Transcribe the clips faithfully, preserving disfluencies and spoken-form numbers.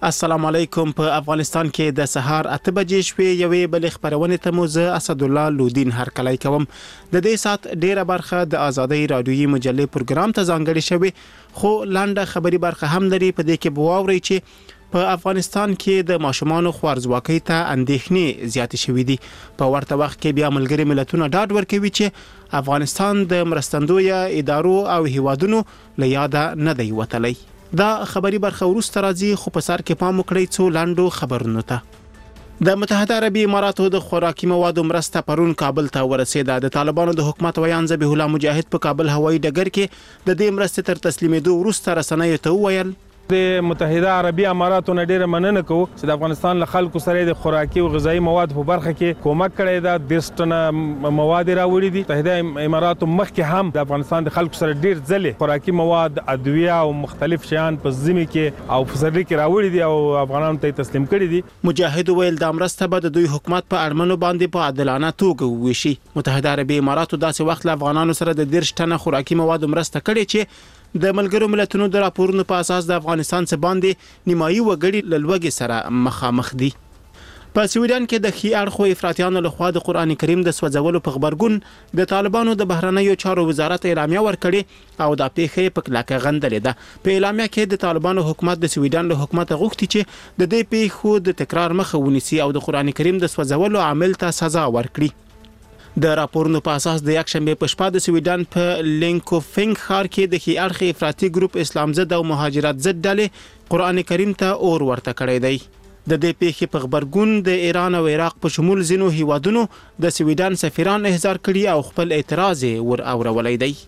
السلام علیکم. په افغانستان کې د سهار اته بجې شوې یوې بلې خبرونې ته مو زه اسدالله لودین هرکلی کوم. د دې سات ډیره برخه د آزادۍ رادیویي مجلې پروګرام ته ځانګړې شوې، خو لنډه خبري برخه هم لري. په دې کې به واورئ چې په افغانستان کې د ماشومانو خوارځواکۍ ته اندېښنې زیاتې شوې دي. په ورته وخت کې بیا ملګري ملتونه ډاډ ورکوي چې افغانستان د مرستندویه ادارو او هیوادونو له یاده نه دی وتلی. دا خبري برخه وروسته راځي، خو په سر کې پام وکړئ څو لنډو خبرونو ته. د متحده عربي اماراتو د خوراکي موادو مرسته پرون کابل ته ورسېده. د طالبانو د حکومت ویان ذبیح الله مجاهد په کابل هوایي ډګر کې د دې مرستې تر تسلیمېدو وروسته رسنیو ته وویل د متحده عربي اماراتو نه ډیره مننه کوو چې د افغانستان له خلکو سره د خوراکي او غذایی مواد په برخه کې کومک کړی دا د ستنه مواد راوړي دي. متحده اماراتو مخکې هم د افغانستان د خلکو سره ډیر ځله خوراکي مواد، ادویه او مختلف شیان په ځمکه کې او فسرلي کې راوړي دي او افغانانو ته تسلیم کړي دي. مجاهد ویل دا مرسته به د دوی حکومت په اړمنو باندې په عادلانه توګه وویشي. متحده عربي اماراتو داسې وخت له افغانانو سره د دیرش ټنه خوراکي مواد مرسته کړي چې د ملګرو ملتونو د راپورونو په اساس د افغانستان څخه باندې نیمایي وګړي له لوږې سره مخامخ دي. په سویډن کې د ښي اړخو افراطیانو لخوا د قرآن کریم د سوځولو په غبرګون د طالبانو د بهرنیو چارو وزارت اعلامیه ورکړې او دا پیښه په کلکه غندلې ده. په اعلامیه کې د طالبانو حکومت د سویډن له حکومت غوښتي چې د دې پیښو د تکرار مخه ونیسي او د قرآن کریم د سوځولو عامل ته سزا ورکړي. د راپورونو په اساس د یک شنبه په شپه د سویډن په لینکوفینګ ښار کې د ښي اړخ افراطي ګروپ اسلام ضد او مهاجرت ضد ډلې قرآن کریم ته اور ورته کړی دی. د دې پیښې په غبرګون د ایران او عراق په شمول ځینو هیوادونو د سویډن سفیران احضار کړي او خپل اعتراض ور اورولی دی.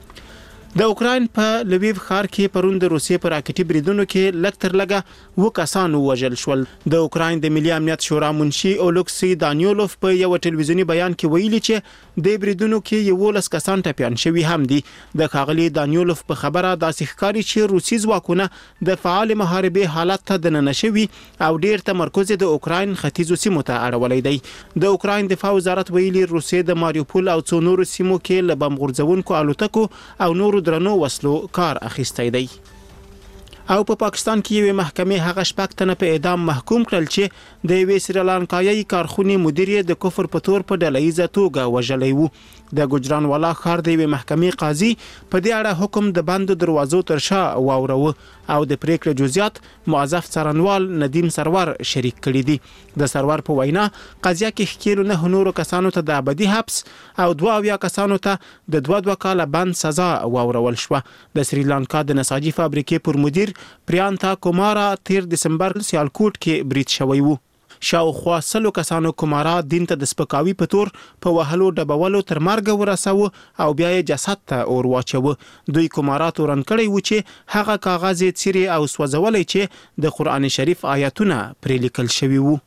د اوکراین په لویو ښار کې پرون د روسیې په راکټي بریدونو کې لږ تر لږه اوه کسان ووژل شول. د اوکراین د ملي امنیت شورا منشي اولکسي دانیولوف په یو ټلویزیوني بیان کې ویلي چې د بریدونو کې یوولس کسان ټپیان شوي هم دي. د ښاغلي دانیولوف په خبره داسې ښکاري چې روسي ځواکونه د فعال محاربې حالت ته دننه شوي او ډیر تمرکز د اوکراین ختیځو سیمو ته اړولی دی. د اوکراین دفاع وزارت ویلي روسیې د ماریوپول او څو نورو سیمو کې له بم غورځونکو الوتکو او نورو درنو وسلو کار اخیستی دی. او په پا پاکستان کې یوې محکمې هغه شپږ تنه په اعدام محکوم کړل چې د یوې سریلانکایي کارخونې مدیر د کفر په تور په ډلهییزه توګه وژلی وو. د ګجرانوالا ښار د یوې محکمې قاضي په دې اړه حکم د بندو دروازو تر شا واوروه او د پریکړې جزئیات معزف څارنوال ندیم سرور شریک کړي دي. د سرور په وینا قضیه کې ښکیلو نه نورو کسانو ته د ابدي حبس او دوه اویا کسانو ته د دوه دوه کاله بند سزا واورول شوه. د سریلانکا د نساجي فابریکې پر مدیر پریانتا کومارا تیر دسمبر سیالکوټ کې برید شوی وو. شاوخوا سلو کسانو کومارا دین ته د سپکاوي په تور په وهلو ډبولو تر مرګ ورساوه او بیا یې جسد ته اور واچوه. دوی کومارا تورن کړی و چې هغه کاغذ څیرې او سوځولی چې د قرآن شریف آیاتونه پرې لیکل شوي وو.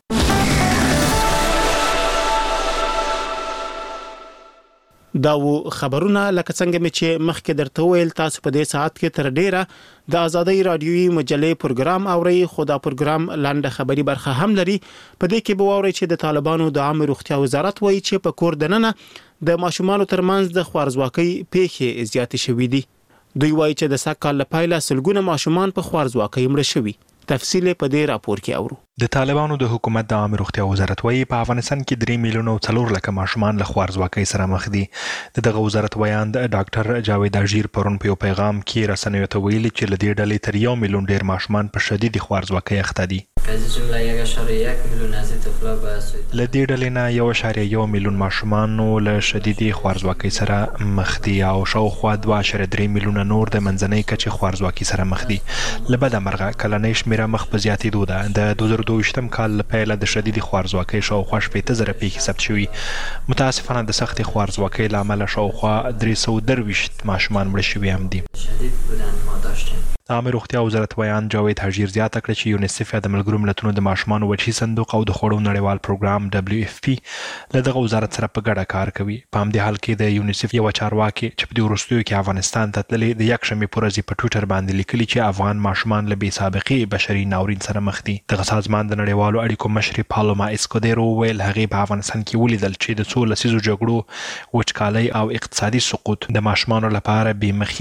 دا و خبرونه لکه څنګه مې چې مخکې درته ویل، تاسو په دې ساعت کې تر ډیره د آزادۍ رادیویي مجلې پروګرام اورئ، خو دا پروګرام لنډه خبري برخه هم لري. په دې کې به واورئ چې د طالبانو د عامه روغتیا وزارت وایي چې په کور دننه د ماشومانو ترمنځ د خوارځواکۍ پیښې زیاتې شوي دي. دوی وایي چې د سږ کال له پیله سلګونه ماشومان په خوارځواکۍ مړه شوي. تفصیل په دې راپور کې اورو. د طالبانو د حکومت د عامه روغتیا وزارت وایي په افغانستان کې درې میلیونه او څلور لکه ماشومان له خوارځواکۍ سره مخ دي. د دغه وزارت ویان د ډاکټر جاوید اژیر پرون په یو پیغام کې رسنیو ته ویلي چې له دې ډلې تر یو میلیون ډیر ماشومان په شدید خوارځواکۍ اخته دي. له دې ډلې نه یو اعشاریه یو میلیون ماشومان له شدیدي خوارځواکۍ سره مخ دي او شاوخوا دوه اعشاریه درې میلیونه نور د منځنۍ کچې خوارځواکۍ سره مخ دي. له بده مرغه کلنۍ شمېره مخ په زیاتېدو ده. د دوه زره دوه ویشتم کال له پیله د شدیدي خوارځواکۍ شاوخوا شپېته زره پیښې ثبت شوي. متاسفانه د سختې خوارځواکۍ له امله شاوخوا درې سوه درویشت ماشومان مړه شوي هم دي. د عامه روغتیا وزارت ویان جاوید اژیر زیاته کړه چې یونیسف یا د ملګرو ملتونو د ماشومانو وجهي صندوق او د خوړو نړیوال پروګرام دبلیو اف پی له دغه وزارت سره په ګډه کار کوي. په همدې حال کې د یونیسف یوه چارواکې چې په دې وروستیو کې افغانستان ته تللې د یکشنبې په ورځ په ټویټر باندې لیکلي چې افغان ماشومان له بې سابقې بشري ناورین سره مخ دي. دغه سازمان د نړیوالو اړیکو مشرې پالوما اسکودیرو ویل هغې په افغانستان کې ولیدل چې د څو لسیزو جګړو، وچکالۍ او اقتصادي سقوط د ماشومانو لپاره بې مخینې بشري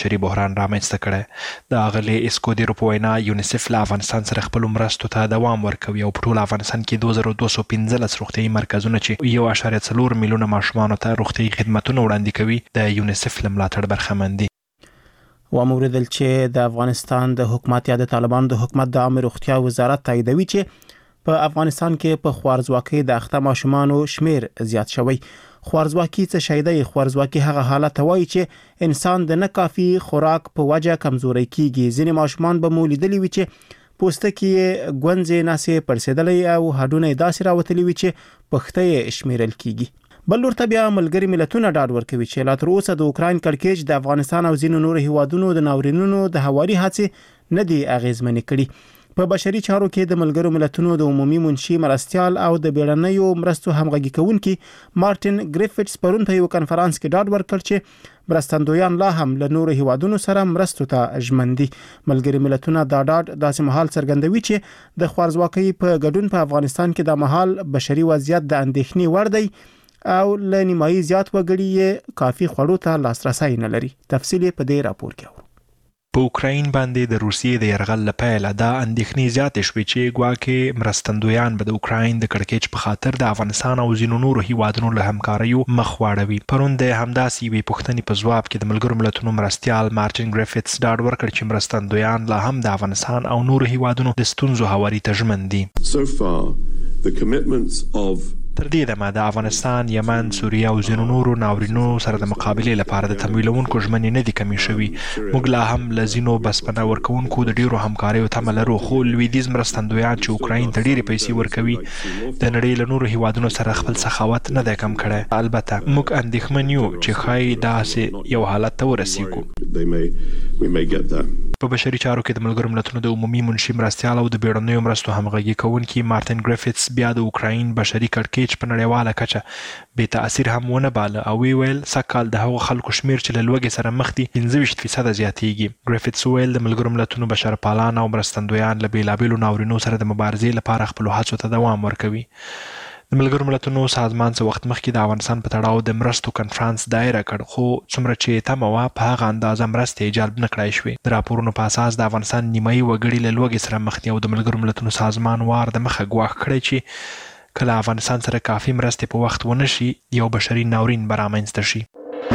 بشري بحران رامنځته کړی. د اغلې اسکودیرو په وینا یونیسف له افغانستان سره خپلو مرستو ته دوام ورکوي او په ټول افغانستان کې دوه زره دوه سوه پنځلس روغتیايي مرکزونه چې یو اعشاریه څلور میلیونه ماشومانو ته روغتیايي خدمتونه وړاندې کوي د یونیسف له ملاتړ برخمن دي. وموردل چې د افغانستان د حکومت یا د طالبانو د حکومت د عامه روغتیا وزارت تاییدوي چې په افغانستان کې په خوارزواکۍ د اخته ماشومانو شمیر زیات شوی. خوارزواکي څه شی دی؟ خوارزواکي هغه حالت وایي چې انسان د ناکافي خوراک په وجه کمزوري کیږي. ځینې ماشومان به مو لیدلي وي چې پوستکی ګونځې ناسې پړسېدلې او هډونه داسې راوتلي وي چې پخته شمیرل کیږي. بل ورته بیا ملګری ملتونه ډاډ ورکوي چې لا تر اوسه د اوکراین کړکېچ د افغانستان او ځینو نورو هیوادونو د ناورینونو د هواري هڅې نه دي اغیزمنې کړي. په بشري چارو کې د ملګرو ملتونو د عمومي منشي مرستيال او د بیړنیو مرستو همغږي کوونکي مارټین ګریفټس پرون په یو کنفرانس کې ډاډ ورکړ چې مرستندویان لا هم له نورو هیوادونو سره مرستو ته ژمن دي. ملګري ملتونه دا ډاډ داسې مهال څرګندوي چې د خوارزواکۍ په ګډون په افغانستان کې د مهال بشري وضعیت د اندېښنې وړ دی او له نیمایي زیات وګړي کافي خوړو ته لاسرسي نه لري. تفصیل په دې راپور کې اورو. په اوکراین باندې د روسیې د یرغل له پیله دا اندېښنې زیاتې شوې چې ګواکې مرستندویان به د اوکراین د کړکېچ په خاطر د افغانستان او ځینو نورو هیوادونو له همکاریو مخ واړوي. پرون د همداسې یوې پوښتنې په ځواب کې د ملګرو ملتونو مرستیال مارټین ګریفټس ډاډ ورکړ چې مرستندویان لا هم د افغانستان او نورو هیوادونو د ستونزو هواري ته ژمن دي. So far, the commitments of تر دې دمه د افغانستان، یمن، سوریه او ځینو نورو ناورینو سره د مقابلې لپاره د تمویلونکو ژمنې نه دي کمې شوي. موږ لا هم له ځینو بسپنه ورکوونکو د ډیرو همکاریو تمه لرو، خو لویدیځ مرستندویان چې اوکراین ته ډیرې پیسې ورکوي د نړۍ له نورو هیوادونو سره خپل سخاوت نه دی کم کړی. البته موږ اندېښمن یو چې ښایي داسې یو حالت ته ورسیږو. په بشري چارو کې د ملګرو ملتونو د عمومي منشي مرستیال او د بیړنیو مرستو همغږي کوونکي مارټین ګریفټس بیا د اوکراین بشري کړکېچ په نړیواله کچه بې تاثیر هم ونه باله او وی ویل سږکال د هغو خلکو شمیر چې له لوږې سره مخ دي پنځه ویشت فیصده زیاتیږي. ګریفټس ویل د ملګرو ملتونو بشرپالان او مرستندویان له بېلابېلو ناورینو سره د مبارزې لپاره خپلو هڅو ته دوام ورکوي. د ملګرو ملتونو سازمان څه وخت مخکې د افغانستان په تړاو د مرستو کنفرانس دایره کړ، خو څومره چې تمه وه په هغه اندازه مرستې جلب نه کړای شوې. د راپورونو په اساس د افغانستان نیمایي وګړي له لوږې سره مخ دي او د ملګرو ملتونو سازمان وار د مخه ګواښ کړی چې کله افغانستان سره کافي مرستې په وخت ونه شي یو بشري ناورین به رامنځته شي.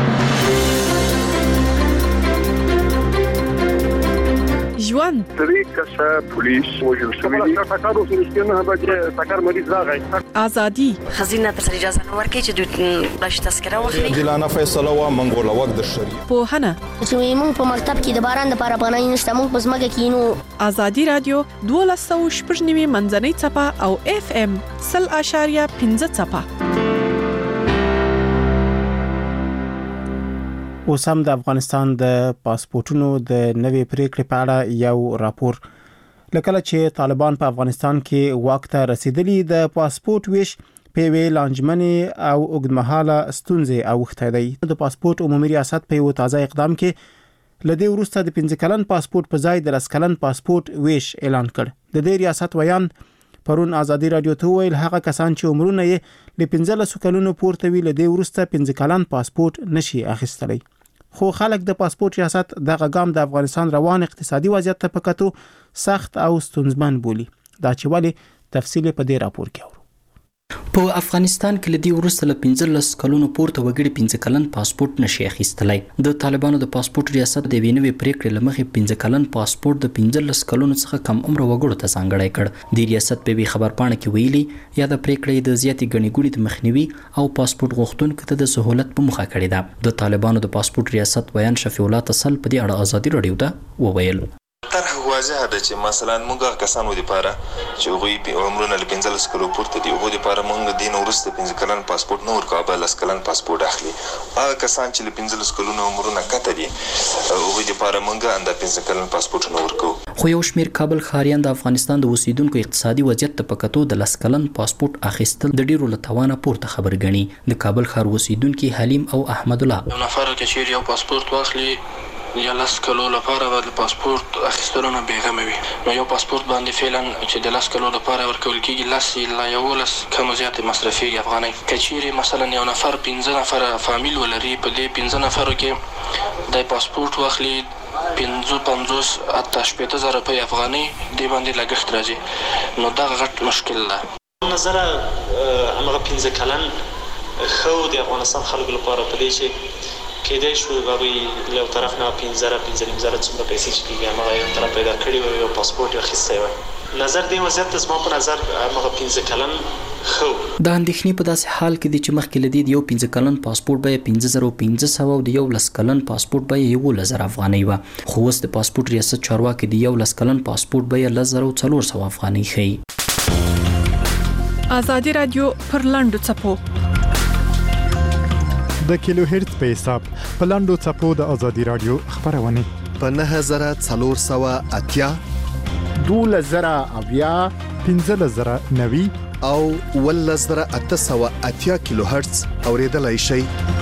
ژوند درې کسه پولیس وژل شوي دي. ټکر وسو نه به ټکر مریض راغی. ازادي خزینه تر اجازه نه ورکړي چې دوی بلش تذکره واخلي. دلانه فیصله وا منګول وخت د شری. پوهنه چې موږ په مکتب کې د باران لپاره پناه نشته، موږ په ځمکه کې نو. ازادي رادیو دولس سوه شپږ نوي منځنۍ څپه او اف ام سل اشاریه پنځه څپه. اوس هم د افغانستان د پاسپورتونو د نوې پریکړې په اړه یو راپور. لکه چې طالبان په افغانستان کې واک ته رسیدلی د پاسپورت ویش په وی لانجمنې او اوږدمهاله ستونزې اوښته دی. د پاسپورت عمومي ریاست په یو تازه اقدام کې لدې وروسته د پنځه کلن پاسپورت په ځای د لس کلن پاسپورت ویش اعلان کړ. د دې ریاست ویان پرون ازادي رادیو ته ویل هغه کسان چې عمرونه یې له پنځلسو کلونو پورته وي لدې وروسته پنځه کلن پاسپورت نشي اخیستلی. خو خلک د پاسپورت ریاست دغه ګام د افغانستان روان اقتصادي وضعیت ته په کتو سخت او ستونزمن بولي. دا چې ولې تفصیل په دې راپور کې اورو. په افغانستان کې لدی ورسته له پنځلس کلونو پورته وګړي پنځه کلن پاسپورت نشي اخیستلای. د طالبانو د پاسپورت ریاست د وینوي پریکړې لمخې پنځه کلن پاسپورت د پنځلس کلونو څخه کم عمر وګړو ته ځانګړی کړ. د ریاست په خبرپاڼه کې ویلي یا د پریکړې د زیاتې ګڼې ګوڼې د مخنیوي او پاسپورت غوښتونکو ته د سہولت په موخه کړې ده. د طالبانو د پاسپورت ریاست ویان شفیع الله تسل په دې اړه ازادي رادیو ته وویل. طرح واضحه ده چې مثلا موږ کسانو لپاره چې هغوی عمرونه له پنځلس کلو پورته دي هغوی لپاره موږ دین وروسته پنځه کلن پاسپورت نه ورکوو، بل لس کلن پاسپورت اخلي. هغه کسان چې له پنځلس کلونو عمرونه کته دي هغوی لپاره موږ انده پنځه کلن پاسپورت نه ورکوو. خو یو شمیر کابل ښاریان د افغانستان د اوسیدونکو اقتصادي وضعیت ته په کتو د لس کلن پاسپورت اخیستل د ډیرو له توانه پورته خبر ګڼي. د کابل ښار اوسیدونکي حلیم او احمد الله یو نفر چې یو پاسپورت واخلي یا لس کلو لپاره به د پاسپورت اخیستلو نه بېغمه وي. نو یو پاسپورت باندې فعلا چې د لس کلو لپاره ورکول کېږي لس لا یولس کم و زیاتې مصرفېږي افغانۍ. که چیرې مثلا یو نفر پنځه نفره فامیل ولري، په دې پنځه نفرو کې د پاسپورت واخلي پنځه پنځوس حتی شپېته زره روپۍ افغانۍ دې باندې لګښت راځي. نو دغه غټ مشکل ده. نظره همغه پنځه کلن خو د افغانستان خلکو لپاره په دې چې کېدای شو هغوی له یو طرف نه پنځه زره پنځه نیم زره څومره پیسې چې کېږي همغه یو طرف پیدا کړي وي، یو پاسپورټ یې اخیستی وی. نظر دې وضعیت ته زما په نظر همغه پنځه کلن خو د اندېښنې په داسې حال کې دی چې مخکې له دې د یو پنځه کلن پاسپورټ بیه پنځه زره پنځه سوه او د یو لس کلن پاسپورټ بیه یولس زره افغانۍ وه، خو اوس د پاسپورټ ریاست چارواکي د یو لس کلن پاسپورټ بیه لس زره څلور سوه افغانۍ ښیي. ازادي رادیو پر لاندو څپو د کیلو هرتز په حساب په لاندو څپو د ازادي رادیو خبرونه په نه زره څلور سوه اتیا، دولس زره اویا، پنځلس زره نوي او ولس زره اته سوه اتیا کیلو هرتز اوریدلای شئ.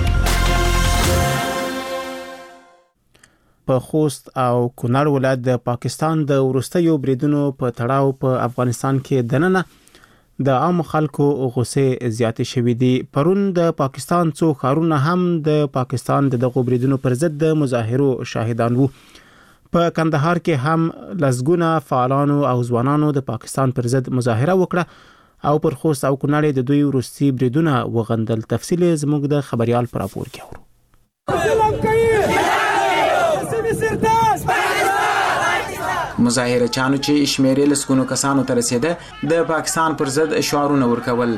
په خوست او کونړ ولایت د پاکستان د وروستیو بریدونو په تړاو په افغانستان کې دننه د عام خلکو غوسې زیاتې شوې دي. پرون د پاکستان څو ښارونه هم د پاکستان د دغو بریدونو پر ضد د مظاهرو شاهدان وو. په کندهار کې هم لسګونه فعالانو او ځوانانو د پاکستان پر ضد مظاهره وکړه او پر خوست او کونړ د دوی وروستي بریدونه وغندل. تفصیل زموږ د خبريال پر راپور کې اورو. مظاهره چانو چې شمیرې لسګونو کسانو ته رسیده د پاکستان پر ضد شعارونه ورکول.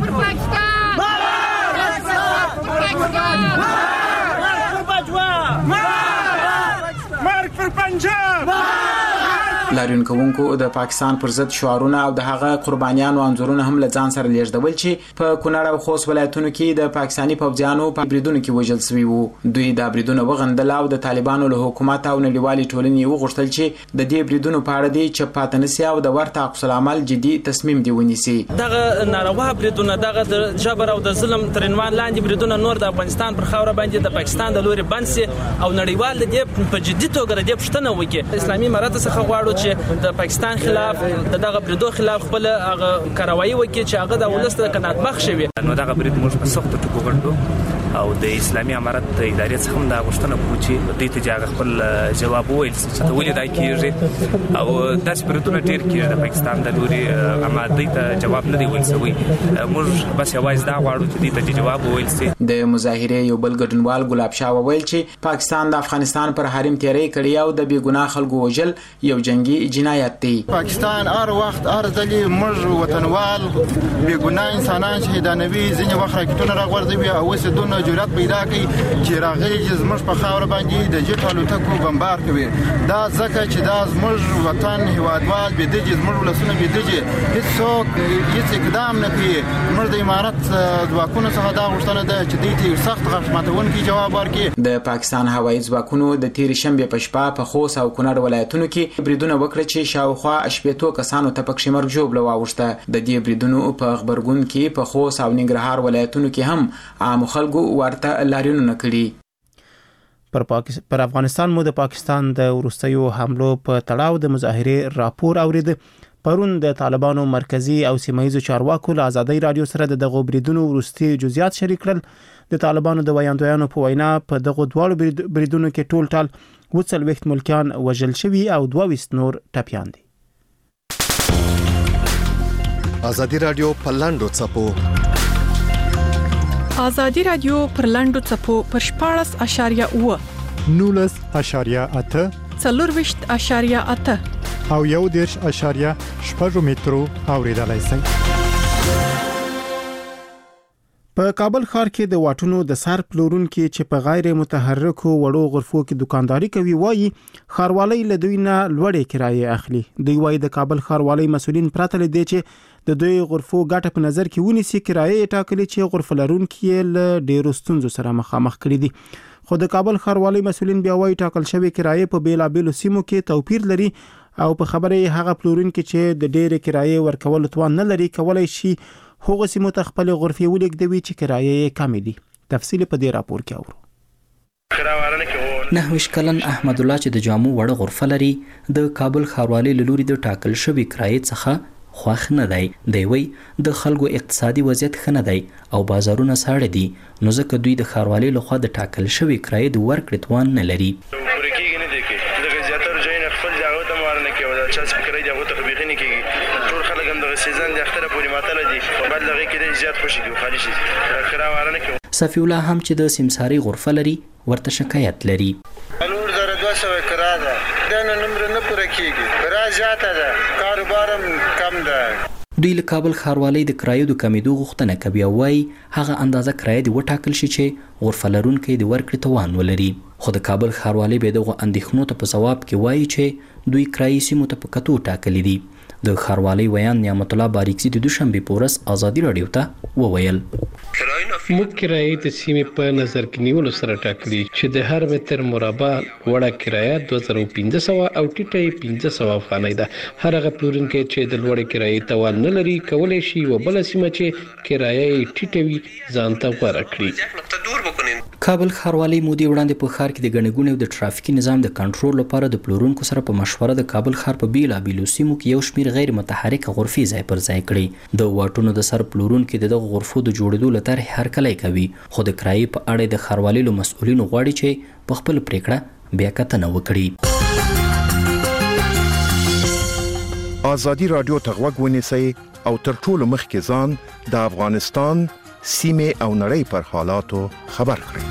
لاریون کوونکو د پاکستان پر ضد شعارونه او د هغه قربانیانو انځورونه هم له ځان سره لیږدول چې په کونړ او خوست ولایتونو کې د پاکستاني پوځیانو په بریدونو کې وژل شوي وو. دوی دا بریدونه وغندل او د طالبانو له حکومت او نړیوالې ټولنې وغوښتل چې د دې بریدونو په اړه دې چپ پاتې نشي او د ورته عکس العمل جدي تصمیم دی ونیسي. دغه ناروا بریدونه، دغه د جبر او د ظلم تر عنوان لاندې بریدونه نور د افغانستان پر خاوره باندې د پاکستان د لوري بند سي او نړیوال د دې په جدي توګه د پښتنه وکړي. اسلامي امارات څخه غواړو چې د پاکستان خلاف دغه بریدو خلاف خپل هغه کاروایی وکړي چې هغه د ولست قناعت بخښ وي. نو دغه برید موږ په سخت ټکو غندو او د اسلامي امارت د ادارې څخه هم دا غوښتنه کوو چې دوی ته جاغ خپل جواب وویل چې ته ولې دا کیږي او داسې بریدونه ډېر کیږي د پاکستان د لوري، اما دوی ته جواب نه دی ویل شوی. موږ بس یوازې دا غواړو چې دوی ته جواب وویل شي. د مظاهرې یو بل ګډونوال ګلاب شاه وویل چې پاکستان د افغانستان پر حریم تیری کړی او د بې ګناه خلکو وژل یو جنگي جنایت دی. پاکستان هر وخت هر ځلې موږ وطنوال بې ګناه انسانان شهیدانوي، ځینې وخت راکټونه راغورځوي او اوس دونه جرأت پیدا کوي چې راغلي چې زموږ په خاوره باندې د جټ الوتکو بمبار کوي. دا ځکه چې دا زموږ وطن هیوادوال بېدجې، زموږ ولسونه بېدجې، هېڅوک هېڅ اقدام نه کوي. زموږ د امارت ځواکونو څخه دا غوښتنه ده چې دوی ته سخت غږ ماتونکی جواب ورکړي. د پاکستان هوایي ځواکونو د تېرې شنبې په شپه په خوست او کونړ ولایتونو کې بریدونه وکړه چې شاوخوا شپېتو کسانو ته پکښې مرګ ژوبله واوښته. د دې بریدونو په غبرګون کې په خوست او ننګرهار ولایتونو کې هم عام خلکو ورته لاریونونه کړي. پر پاکس... پر افغانستان مو د پاکستان د وروستیو حملو په تړاو د مظاهرې راپور اورید. پرون د طالبانو مرکزی او سیمایي چارواکو له ازادي رادیو سره د دغو بریدونو وروستي جزئیات شریک کړل. د طالبانو د ویاندویانو په وینا په دغو دواړو بریدونو کې ټول ټال اووه څلوېښت ملکیان وژل شوي او دوه ویشت نور ټپیان دي. ازادي رادیو په لاندو څپو ازادي رادیو پر لاندو څپو پر شپاړس اشاریه اووه، نولس اشاریه اته، څلورویشت اشاریه اته او یو دېرش اشاریه شپږ مترو اوریدلای شئ. په کابل ښار کې د واټونو د سر پلورونکو چې په غیر متحرکو وړو غرفو کې دکانداري کوي وایي ښاروالۍ له دوی نه لوړې کرایې اخلي. دوی وایي د کابل ښاروالۍ مسؤلین پرته له دې چې د دوی غرفو ګټه په نظر کې ونیسي کرایې ټاکلي چې غرفه لرونکي له ډېرو ستونزو سره مخامخ کړي دي. خو د کابل ښاروالۍ مسؤلین بیا وایي ټاکل شوی کرایې په بیلابېلو سیمو کې توپیر لري او په خبره هغه پلورونکي چې د ډېرې کرایې ورکولو توان نه لري کولای شي هغه سیمو ته خپل غرفې ولګوي چې کرایې کمې دي. تفصیل په دې راپور کې اورو. نهویش کلن احمد الله چې د جامو وړه غرفه لري د کابل ښاروالۍ له لوري د ټاکل شوي کرایې څخه خوښ نه دی. دی وایي د خلکو اقتصادي وضعیت ښه نه دی او بازارونه ساړه دي، نو ځکه دوی د ښاروالۍ لخوا د ټاکل شوي کرایې د ورکړې توان نه لري. صفی الله هم چې د سمساري غرفه لري ورته شکایت لري. نور زره دوه سوه کرا ده، دا نه نمره نه پوره کیږي، کرا زیاته ده، کاروبار هم کم ده. دوی له کابل ښاروالۍ د کرایو د کمیدو غوښتنه کوي او وایي هغه اندازه کرایه دې وټاکل شي چې غرفه لرونکی د ورکړې توان ولري. خو د کابل ښاروالۍ بیا دغو اندېښنو ته په ځواب کې وایي چې دوی کرایي سیمو ته په کتو ټاکلي دي. د ښاروالۍ ویان نعمت الله باریکزي د دوشنبې په ورځ ازادي راډیو ته وویل موږ کرایې د سیمې په نظر کې نیولو سره ټاکلي چې د هر متر مربع وړه کرایه دوه زره پنځه سوه او ټیټه یې پنځه سوه افغانۍ ده. هر هغه پلورونکی چې د لوړې کرایې توان نه لري کولی شي یوه بله سیمه چې کرایه یې ټیټه وي ځان ته غوره کړي. کابل ښاروالۍ مودې وړاندې په ښار کې د ګڼې ګوڼې او د ټرافیکي نظام د کنټرول لپاره د پلورونکو سره په مشوره د کابل ښار په بیلابیلو سیمو کې یو شمېر غیر متحرکه غرفې ځای پر ځای کړي. د واټونو د سر پلورونکي د دغو غرفو د جوړېدو له طرحې هرکلی کوي، خو د کرایې په اړه د ښاروالۍ له مسؤلینو غواړي چې په خپله پرېکړه بیا کتنه وکړي. ازادي راډیو ته غوږ ونیسئ او تر ټولو مخکې ځان د افغانستان سیمې او نړۍ پر حالاتو خبر کړئ.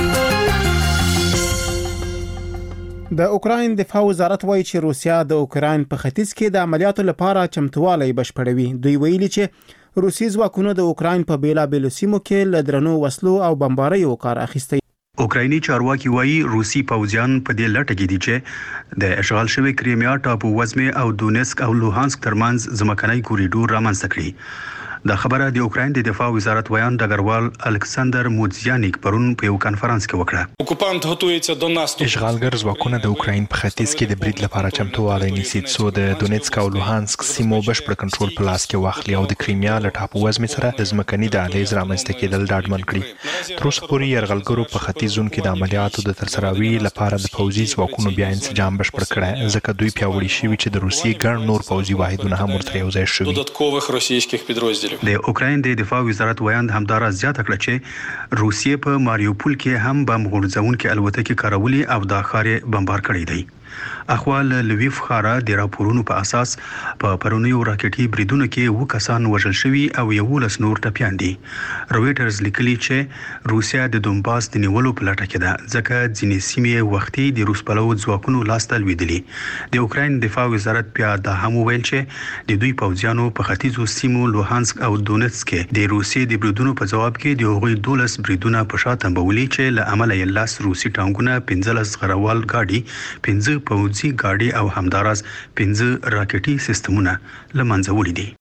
د اوکراین دفاع وزارت وایي چې روسیا د اوکراین په ختیځ کې د عملیاتو لپاره چمتووالی بشپړوي. دوی ویلي چې روسي ځواکونو د اوکراین په بیلابیلو سیمو کې له درنو وسلو او بمباریو کار اخیستی. اوکرایني چارواکي وایي روسي پوځیان په دې لټه کې دي چې د اشغال شوی کریمیا ټاپو وزمې او دونیسک او لوهانسک ترمنځ ځمکنی کوریډور رامنځته کړي. دا خبره د اوکراین د دفاع وزارت ویان ډګروال الکساندر موزیانیک پرون په یو کانفرنس کې وکړه. اوکوپانت هڅوي د ناستو اشغالګر ځواکونه د اوکراین په ختیځ کې د برید لپاره چمتووالی نیسي څو د دونیتسک او لوهانسک سیمو بشپړ کنټرول په لاس کې واخلي او د کریمیا له ټاپو وزمې سره د ځمکني دهلیز رامنځته کېدل ډاډمن کړي. تر اوسه پورې یرغلګرو په ختیځ زون کې د عملیاتو د ترسروي لپاره د پوځي ځواکونو بیا انسجام بشپړ کړی، ځکه دوی پیاوړي شوي چې د روسیې ګڼ نور پوځي واحدونه هم ورته یوځای شوي. د اوکراین د دفاع وزارت ویان همدارا زیاته کړه چې روسیې په ماریوپول کې هم بم غورځونکي الوتکې کارولي او دا ښار بمبار کړی دی. اخوال لویف خارا د راپورونو په اساس په پرونیو راکټي بریدونو کې و کسان وژل شوي او یولس نور ټپیان دي. رويټرز لیکلي چې روسیا د دونباس د نیولو په لټه کې ده، ځکه ځینې سیمې وختي د روس پلو ځواکونو لاسته لوېدلي. د اوکراین دفاع وزارت بیا دا هم ویل چې د دوی پوځیانو په ختیځو سیمو لوهانسک او دونیتسک کې د روسیې د بریدونو په جواب کې د هغوی دولس بریدونه په شا تنبولي چې له امله یې لاس روسي ټانګونه پنځلس غروال ګاډي پنځه پوځي ګاډي او همداراز پنځه راکټي سیستمونه له منځه وړي دي.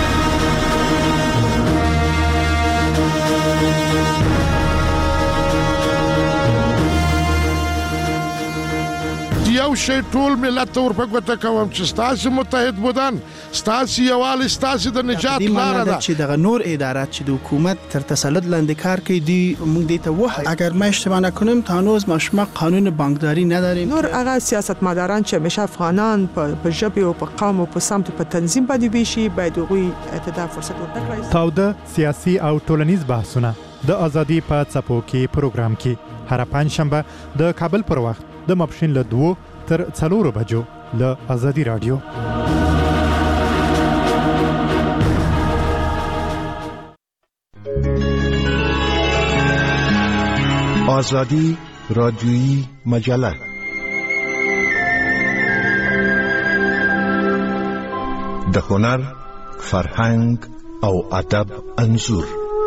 یو شی ټول ملت ته ورپګوته کوم چې ستاسو متحد بودن ستاسو یووالی ستاسو د نجات لاره ده چې دغه نور ادارات چې د حکومت تر تسلط لاندې کار کوي دی موږ دې ته وایو اگر ما اشتباه نکنم تا هنوز ما شما قانون بانکداری نداریم. نور هغه سیاستمداران چې همیشه افغانان په ژبه او په قوم او په سمت په تنظیم باندې ویشي باید غوي اعتدال فرصت ورکړي. تاوده سیاسي او ټولنیز بحثونه د ازادي په څپو کې پروګرام کې هر پنځشنبه د کابل پر وخت د ماپښین له دوه تر څلورو بجو له ازادي رادیو. ازادي رادیویی مجله د هنر، فرهنګ او ادب انځور.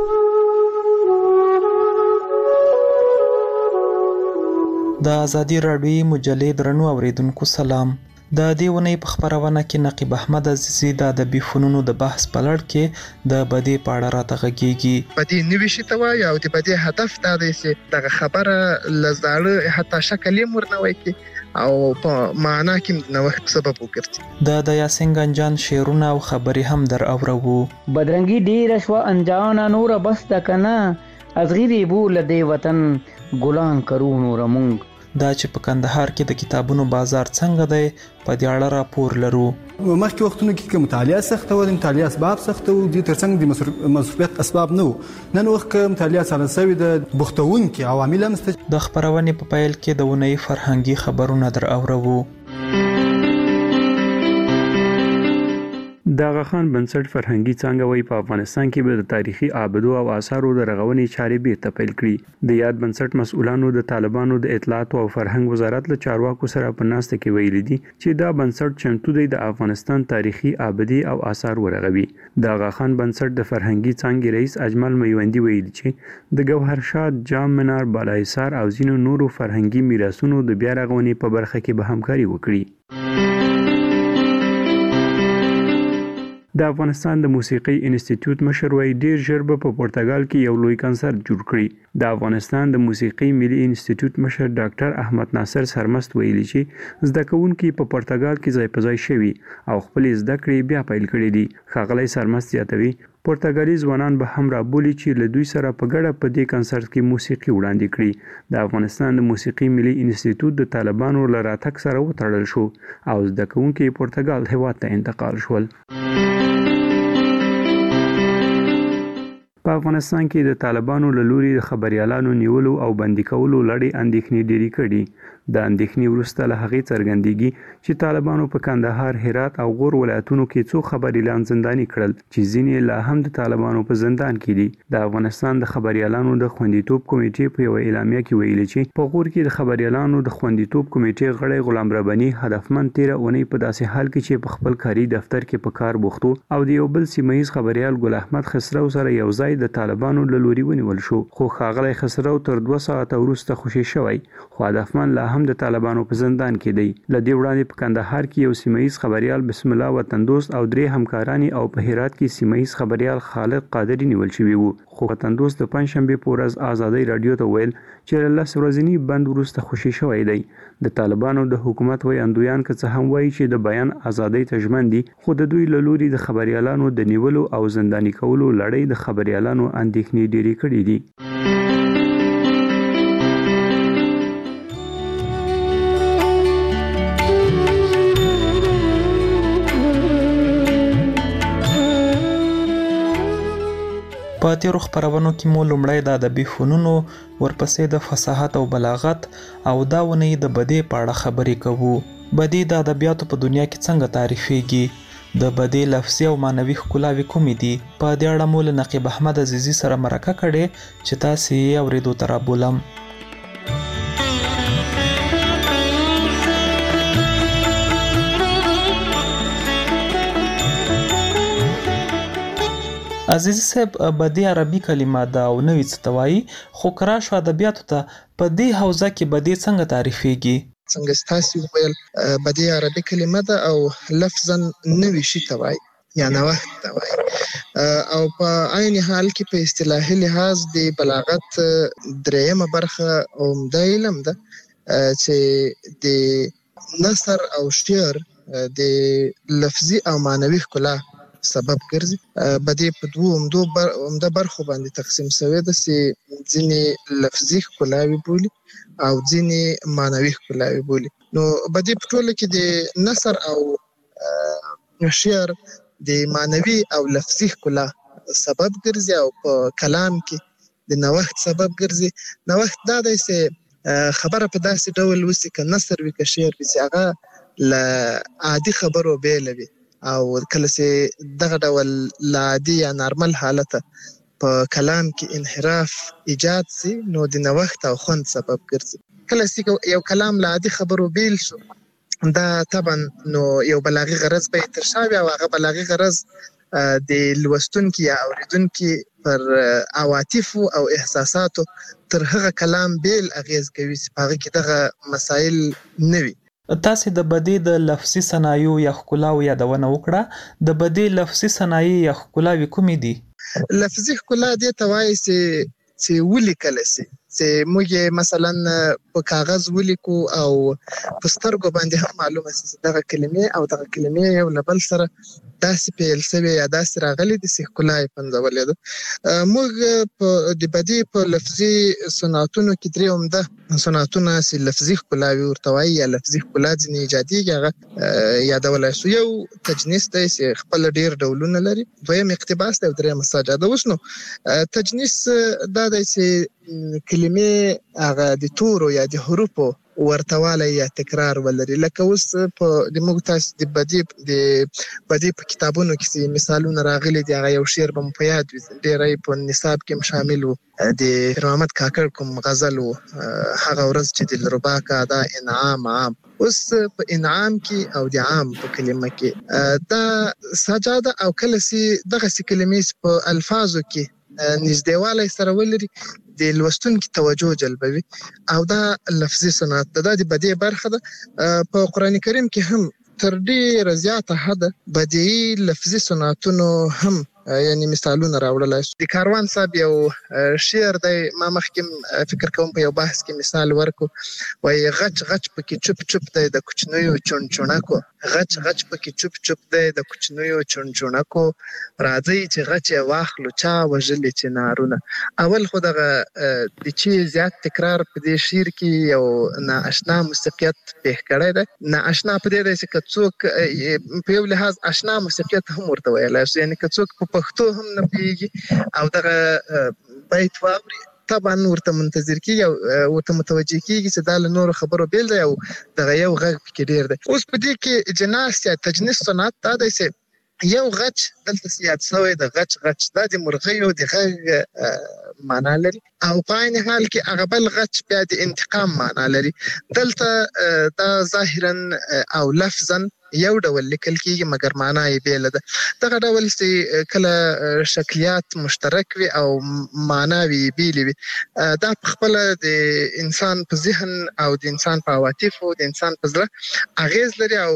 د ازادي راډیویی مجلې درنو اوریدونکو سلام. د دې ونې په خبرونه کې نقیب احمد عزیزی د ادبي فنونو د بحث په لړ کې د بدی په اړه راته غږیږي. بدی نوي شي ته وایي او د بدی هدف دا دی چې دغه خبره لزاړه حتی شکل یې مرنوي کې او په معنا کې نوښت سبب وګرځي. د د یاسین گنجان شعرونه او خبرې هم در اورو. بدرنګي ډیره شو انجام نور بس د کنه از غریبو لدی وطن ګلان کرو نورمونږ. دا چې په کندهار کې د کتابونو بازار څنګه دی په دې اړه راپور لرو. مخکې وختونو کې مطالعه سخته وه، د مطالعه اسباب سخته وو، دې تر څنګ د مصروفیت اسباب نه وو. نن وخت که مطالعه سره سوي د بوختونکي عوامل هم شته. د خپرونې په پیل کې د اونۍ فرهنګي خبرونه در اورو. د آغا خان بنسټ فرهنګي څانګه وایي په افغانستان کې به د تاریخي آبدو او آثارو د رغونې چارې بیرته پیل کړي. د یاد بنسټ مسؤلانو د طالبانو د اطلاعات او فرهنګ وزارت له چارواکو سره په ناسته کې ویلي دي چې دا بنسټ چمتو دی د افغانستان تاریخي آبدي او آثار ورغوي. د آغا خان بنسټ د فرهنګي څانګې رئیس اجمل میوندي ویلي چې د ګوهر شاد، جام منار، بالاحصار او ځینو نورو فرهنګي میراثونو د بیا رغونې په برخه کې به همکاري وکړي. د افغانستان د موسیقي انسټیټیوټ مشر وایي ډیر ژر به په پرتګال کې یو لوی کنسرت جوړ کړي. د افغانستان د موسیقي ملي انسټیټیوټ مشر ډاکټر احمد ناصر سرمست ویلي چې زده کوونکي په پرتګال کې ځای په ځای شوي او خپل زده کړې بیا پیل کړي دي. ښاغلی سرمست زیاتوي پرتګالي ځوانان به هم رابولي چې له دوی سره په ګډه په دې کنسرت کې موسیقي وړاندې کړي. د افغانستان د موسیقي ملي انسټیټیوټ د طالبانو له راتګ سره وتړل شو او زده کوونکي پرتګال هېواد ته انتقال شول. په افغانستان کې د طالبانو له لوري د خبريالانو نیولو او بندي کولو لړۍ اندېښنې ډېرې کړي. د اندېښنې وروسته له هغې څرګندېږي چې طالبانو په کندهار، هرات او غور ولایتونو کې څو خبريالان زنداني کړل چې ځینې لا هم د طالبانو په زندان کې دي. د افغانستان د خبريالانو د خوندیتوب کمیټې په یو اعلامیه کې ویلي چې په غور کې د خبريالانو د خوندیتوب کمیټې غړی غلام رباني هدفمند تیره اونۍ په داسې حال کې چې په خپل کاري دفتر کې په کار بوختو او د یو بل سیمه‌ییز خبريال ګل احمد خسرو سره یو ځای د طالبانو له لوري ونیول شو. خو ښاغلی خسرو تر دوه ساعته وروسته خوشي شوی، خو هدفمند لا هم د طالبانو په زندان کې دی. له دې وړاندې په کندهار کې یو سیمه‌ییز خبريال بسم الله وطن دوست او درې همکارانی او په هرات کې سیمه‌ییز خبريال خالد قادری نیول شوی وو. خو وطن دوست د پنځشنبه په ورځ آزادۍ رادیو ته ویل چې له لس ورځنی بند وروسته خوشي شوی دی. د طالبانو د حکومت ویاندویان که څه هم وایي چې د بیان ازادۍ ته ژمن دي، خو د دوی له لوري د خبريالانو د نیولو او زنداني کولو لړۍ د خبريالانو اندېښنې ډېرې کړې دي. په تیرو خپرونو کې مو لومړی د ادبي فنونو، ورپسې د فصاحت او بلاغت او دا ونې د بدې په اړه خبرې کوو. بدې د ادبیاتو په دنیا کې څنګه تعریفېږي؟ د بدې لفظي او معنوي ښکلاوې کومې دي؟ په دې اړه مو له نقیب احمد عزیزي سره مرکه کړې چې تاسې یې اورېدو ته رابولم. عزیزي صاحب، بدې عربي کلمه ده او نوې څه ته وایي، خو که راشو ادبیاتو ته، په دې حوزه کې بدې څنګه تعریفېږي؟ څنګه ستاسې وویل بدې عربي کلمه ده او لفظا نوي شي ته وایي یا نوښت ته وایي، او په عین حال کې په اصطلاحي لحاظ د بلاغت درېیمه برخه عمده علم ده چې د نثر او شعر د لفظي او معنوي ښکلا سبب ګرځي. بدې په دوه عمده برخو باندې تقسیم شوی ده چې ځینې لفظي ښکلاوې بولي او ځینې معنوي ښکلاوې بولي. نو بدې په ټوله کې د نثر او شعر د معنوي او لفظي ښکلا سبب ګرځي او په کلام کې د نوښت سبب ګرځي. نوښت دا دی چې خبره په داسې ډول وسي که نثر وي که شعر وي چې هغه له عادي خبرو بیله وي او کله چې دغه ډول له عادي یا نارمل حالته په کلام کې انحراف ایجاد سي نو د نوښت او خوند سبب ګرځي. کله چې یو کلام له عادي خبرو بیل شو دا طبعا نو یو بلاغي غرض به تر شا وي او هغه بلاغي غرض د لوستونکي یا اوریدونکي پر عواطفو او احساساتو تر هغه کلام بیل اغیز کوي چې هغه کې دغه مسایل نه وي. تاسې د بدې د لفظي صنایعو یا ښکلاو یادونه وکړه. د بدې لفظي صنایع یا ښکلاوې کومې دي؟ لفظي ښکلا دې ته وایي چې چې ولیکلی سي، چې موږ یې مثلا په کاغذ ولیکو او په سترګو باندې هم معلومه سي چې دغه کلمې او دغه کلمې یو له بل سره داسې پیل شوی یا داسې راغلی د ښکلا یې پنځولې ده. موږ په د بدیع په لفظي صنعتونو کې درې عمده صنعتونه چې لفظي ښکلاوي ورته وایي یا لفظي ښکلا ځینې ایجادېږي هغه یادولی شو. یو تجنیس دی چې خپل ډېر ډولونه لري، دویم اقتباس دی او دریم سجاده. اوس نو تجنیس دا دی چې کلمې هغه د تورو یا د حروفو ورتوالی یا تکرار ولري. لکه اوس په د موږ تاسو د بدیع د بدیع په کتابونو کې مثالونه راغلي دي، هغه یو شعر به مو په یاد وي، ډېری په نصاب کې هم شامل و، د پیر محمد کاکړ کوم غزل و، هغه ورځ چې دلربا کا دا انعام عام. اوس په انعام کې او د عام په کلمه کې دا سجاده او کله چې دغسې کلمې په الفاظو کې نږدېوالی سره ولري د لوستونکي توجه جلبوي او دا لفظي صنعت ده. دا د بدیع برخه ده. په قرآن کریم کې هم تر ډېره زیاته حده بدیعي لفظي صنعتونو هم یعنی مثالونه راوړلای شو. د کاروان صاحب یو شعر دی، ما مخکې فکر کوم په یو بحث کې مثال ورکو، وایي غچ غچ پکې چوپ چوپ دی د کوچنیو چونچونکو، غچ غچ پکې چوپ چوپ دی د کوچنیو چونچونکو، راځئ چې غچ یې واخلو چا وژلي چې نارونه. اول خو دغه د چې زیات تکرار په دې شعر کې یو نااشنا موسیقیت پېښ کړی دی. نااشنا په دې دی چې که څوک په یو لحاظ اشنا موسیقیت هم ورته ویلی شو، یعنې که څوک په پښتو هم نه پوهېږي او دغه بیت واوري طبعا ورته منتظر کېږي او ورته متوجه کېږي چې دا له نورو خبرو بیل دی او دغه یو غږ پکې ډېر دی. اوس په دې کې جناس یا تجنیس صنعت دا دی چې یو غچ دلته یاد شوی د غچ غچ دا د مرغیو د غږ معنا لري او په عین حال کې هغه بل غچ بیا د انتقام معنا لري. دلته دا ظاهرا او لفظا یو ډول لیکل کېږي مګر معنا یې بیله ده. دغه ډول چې کله شکلیات مشترک وي او معناوي یې بیلې وي، دا په خپله د انسان په ذهن او د انسان په عواطفو د انسان په زړه اغیز لري او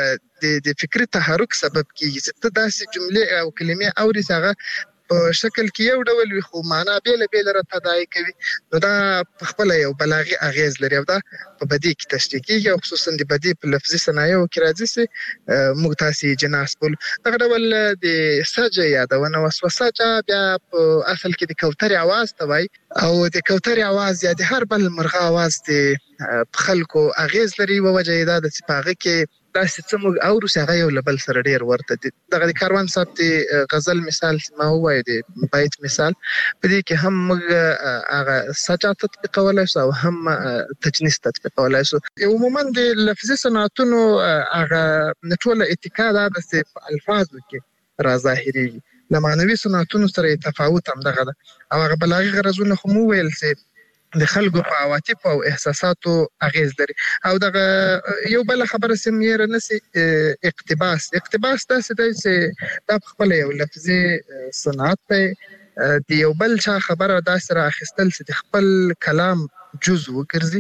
د فکري تحرک سبب کېږي چې ته داسې جملې او کلمې اورې چې هغه په شکل کې یو ډول وي خو معنا بیله بیله راته ادعا کوي، نو دا په خپله یو بلاغي اغیز لري او دا په بدیع کې تشریح کېږي او خصوصا د بدیع په لفظي صنایعو کې راځي چې موږ تاسې جناس بولو. دغه ډول د سجه یادونه وسوه. سجه بیا په اصل کې د کوترې اواز ته وایي او د کوترې اواز یا د هر بل مرغه اواز د په خلکو اغیز لري. یوه وجه یې دا ده چې په هغه کې داسې څه موږ اورو چې هغه یو له بل سره ډېر ورته دي. دغه د کاروان صاحب د غزل مثال چې ما ووایه د بیت مثال، په دې کې هم موږ هغه سجا تطبیقولی شو او هم تجنیس تطبیقولی شو. عموما د لفظي صنعتونو هغه ټوله اتکا دا ده چې په الفاظو کې راظاهرېږي. له معنوي صنعتونو سره یې تفاوت همدغه ده او هغه بلاغي غرضونه خو مو وویل چې د خلکو په عواطفو او احساساتو اغیز لري. او دغه یو بله خبره چې مې رانسي اقتباس. اقتباس داسې دی چې دا په خپله یو لفظي صنعت دی، د یو بل چا خبره داسې را اخیستل چې د خپل کلام جز وګرځي،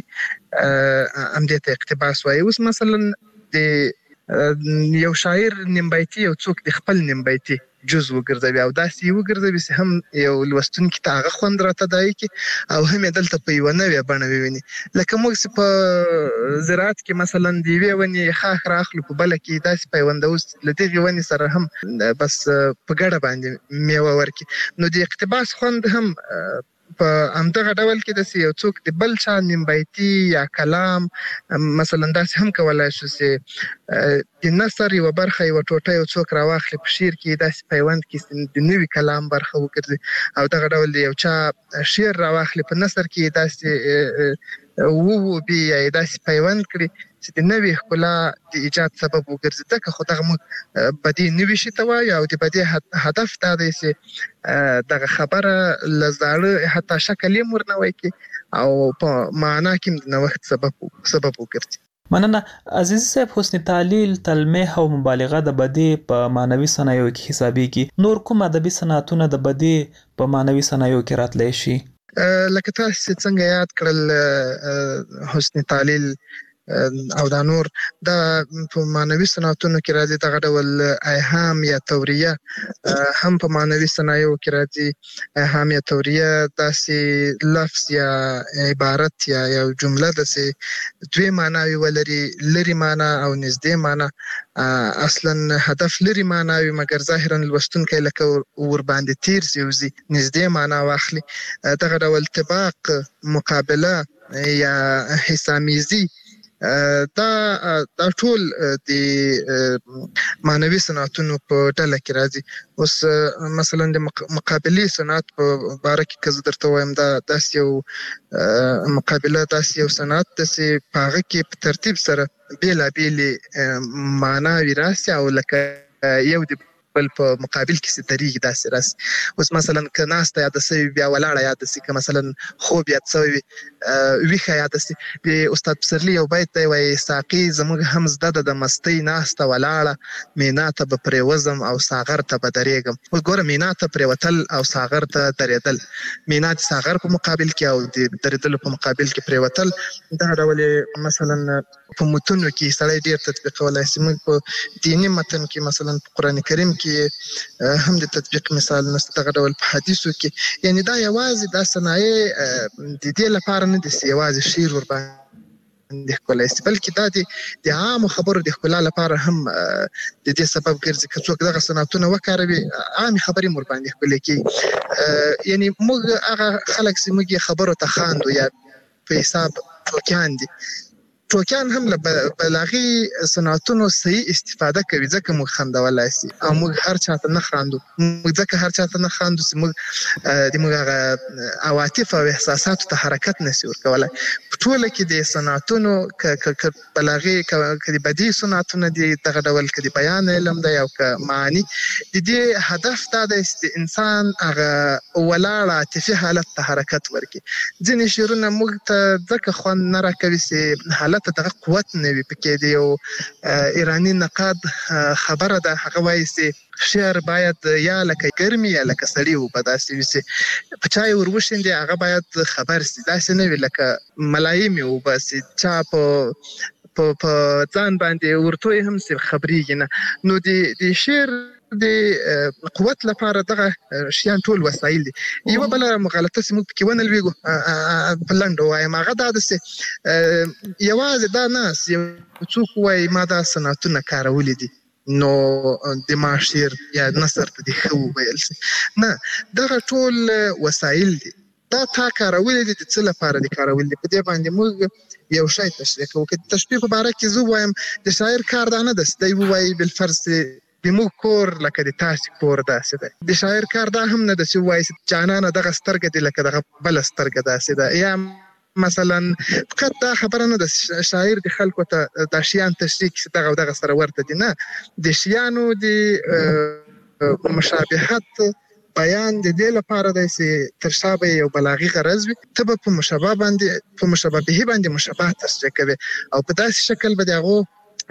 همدې ته اقتباس وایي. اوس مثلا د یو شاعر نیمبیتي یو څوک د خپل نیمبیتي جز وګرځوي او داسې یې وګرځوي چې هم یو لوستونکي ته هغه خوند راته ادعا کړي او هم یې دلته په یوه نوې بڼه وویني. لکه موږ چې په زراعت کې مثلا د یوې ونې ښاخ رااخلو په بله کې داسې پیوندوو له دغې ونې سره هم بس په ګډه باندې میوه ورکړي. نو د اقتباس خوند هم په همدغه ډول کې داسې یو څوک د بل چا نیمبیتي یا کلام مثلا داسې هم کولی شو چې د نثر یوه برخه یوه ټوټه یو څوک راواخلي په شعر کې داسې پیوند کې د نوي کلام برخه وګرځي او دغه ډول د یو چا شعر راواخلي په نثر کې داسې ووبي یا یې داسې پیوند کړي چې د نوې ښکلا د ایجاد سبب وګرځي. ځکه خو دغه موږ بدیع نوي شي ته وایو او د بدیع هدف دا دی چې دغه خبره له زاړه حتی شکل یې ورنوی کړي او په معنا کې هم د نوښت سبب سبب وګرځي. مننه. عزیز صاحب، حسن تعلیل، تلمیح او مبالغه د بدیع په معنوي صنایعو کې حسابېږي. نور کوم ادبي صنعتونه د بدیع په معنوي صنایعو کې راتلی شي؟ لکه تاسو څنګه یاد کړل حسن تعلیل او دا نور دا په معنوي صنعتونو کې راځي دغه ډول ایهام یا توریه هم په معنوي صنایعو کې راځي ایهام یا توریه داسې لفظ یا عبارت یا یو جمله داسې دوی معناوي ولري لري معنا او نږدې معنا اصلا هدف لري معناوي مګر ظاهرا لوستونکی لکه ور باندې تیر سي نږدې معنا واخلي دغه ډول طباق مقابله یا حسامیزي دا دا ټول د معنوي صنعتونو په ډله کې راځي اوس مثلا د مقابلي صنعت په باره کې که زه درته وایم دا داسې یو مقابله داسې یو صنعت داسې په هغه کې په ترتیب سره بېلابېلې معناوي راسي او لکه یو د بل په مقابل کې څه درېږي داسې راسي اوس مثلا که ناسته یاده سوي بیا ولاړه یاده سي که مثلا خوب یاد سوی ویښه یاده سي د استاد پسرلي یو بیت دی وایي ساقي زموږ هم زده ده د مستۍ ناسته ولاړه مینا ته به پرېوځم او ساغر ته به درېږم اوس ګوره مینا ته پرېوتل او ساغر ته درېدل مینا د ساغر په مقابل کې او د درېدلو په مقابل کې پرېوتل دغه ډول مثلا په متونو کې سړی ډېر تطبیقولی سي موږ په دیني متن کې مثلا په قرآن کریم کې هم د تطبیق مثال نشته دغه ډول په حدیثو کې یعنی دا یوازې دا صنایع د دې لپاره نه دي یوازې شعر ورباندې ښکلی سي بلکې دا د د عامو خبرو د ښکلا لپاره هم د دې سبب ګرځي که څوک دغه صنعتونه وکاروي عامې خبرې ور باندې ښکلې کېږي یعنی موږ هغه خلک چې موږ یې خبرو ته خاندو یا په حساب ټوکیان دي ټوکیان هم له بلاغي صنعتونو صحیح استفاده کوي ځکه موږ خندولی سي او موږ هر چاته نه خاندو موږ ځکه هر چاته نه خاندو چې موږ د موږ هغه عواطف او احساساتو ته حرکت نسي ورکولی په ټوله کې د صنعتونو که بلاغي که د بدیع صنعتونه دي دغه ډول که د بیان علم دی او که معاني د دې هدف دا دی چې د انسان هغه ولاړ عاطفي حالت ته حرکت ورکړي ځینې شعرونه موږ ته ځکه خوند نه راکوي چې حالت ته دغه قوت نه وي پکې د یو ایراني نقاد خبره ده هغه وایي چې شعر باید یا لکه ګرمي یا لکه سړي اوبه داسې وي چې په چا یې ور وشیندې هغه باید خبر سي داسې نه وي لکه ملایمې اوبه چې چا په په ځان باندې ورتوی هم سي خبرېږي نه نو د شعر د قوت لپاره دغه شیان ټول وسایل دي یوه بله مغالطه چې موږ پکې ونه لوېږو په لنډو وایم هغه دا ده چې یوازې دا نه یو څوک وایي ما دا صنعتونه کارولي دي نو د ما شعر یا نثر ته دې ښه وویل سي نه دغه ټول وسایل دي دا تا کارولي دي د څه لپاره دي کارولي دي په دې باندې موږ یو شی تشریح کوو که د تشبیه په باره کې زه ووایم د شاعر کار دا نه ده چې دی ووایي بالفرض د موږ کور لکه د تاسې کور داسې دی د شاعر کار دا هم نه ده چې ووایي چې جانانه دغه سترګه دي لکه دغه بله سترګه داسې ده یا مثلا فقط دا خبره نه ده شاعر د خلکو ته دا شیان تشریح کړي چې دغه او دغه سره ورته دي نه د شیانو د مشابهت بیان د دې لپاره دی چې تر شا به یو بلاغي غرض وي ته به په مشابه باندې په مشابهه باندې مشابه تشریح کوي او په داسې شکل به د هغو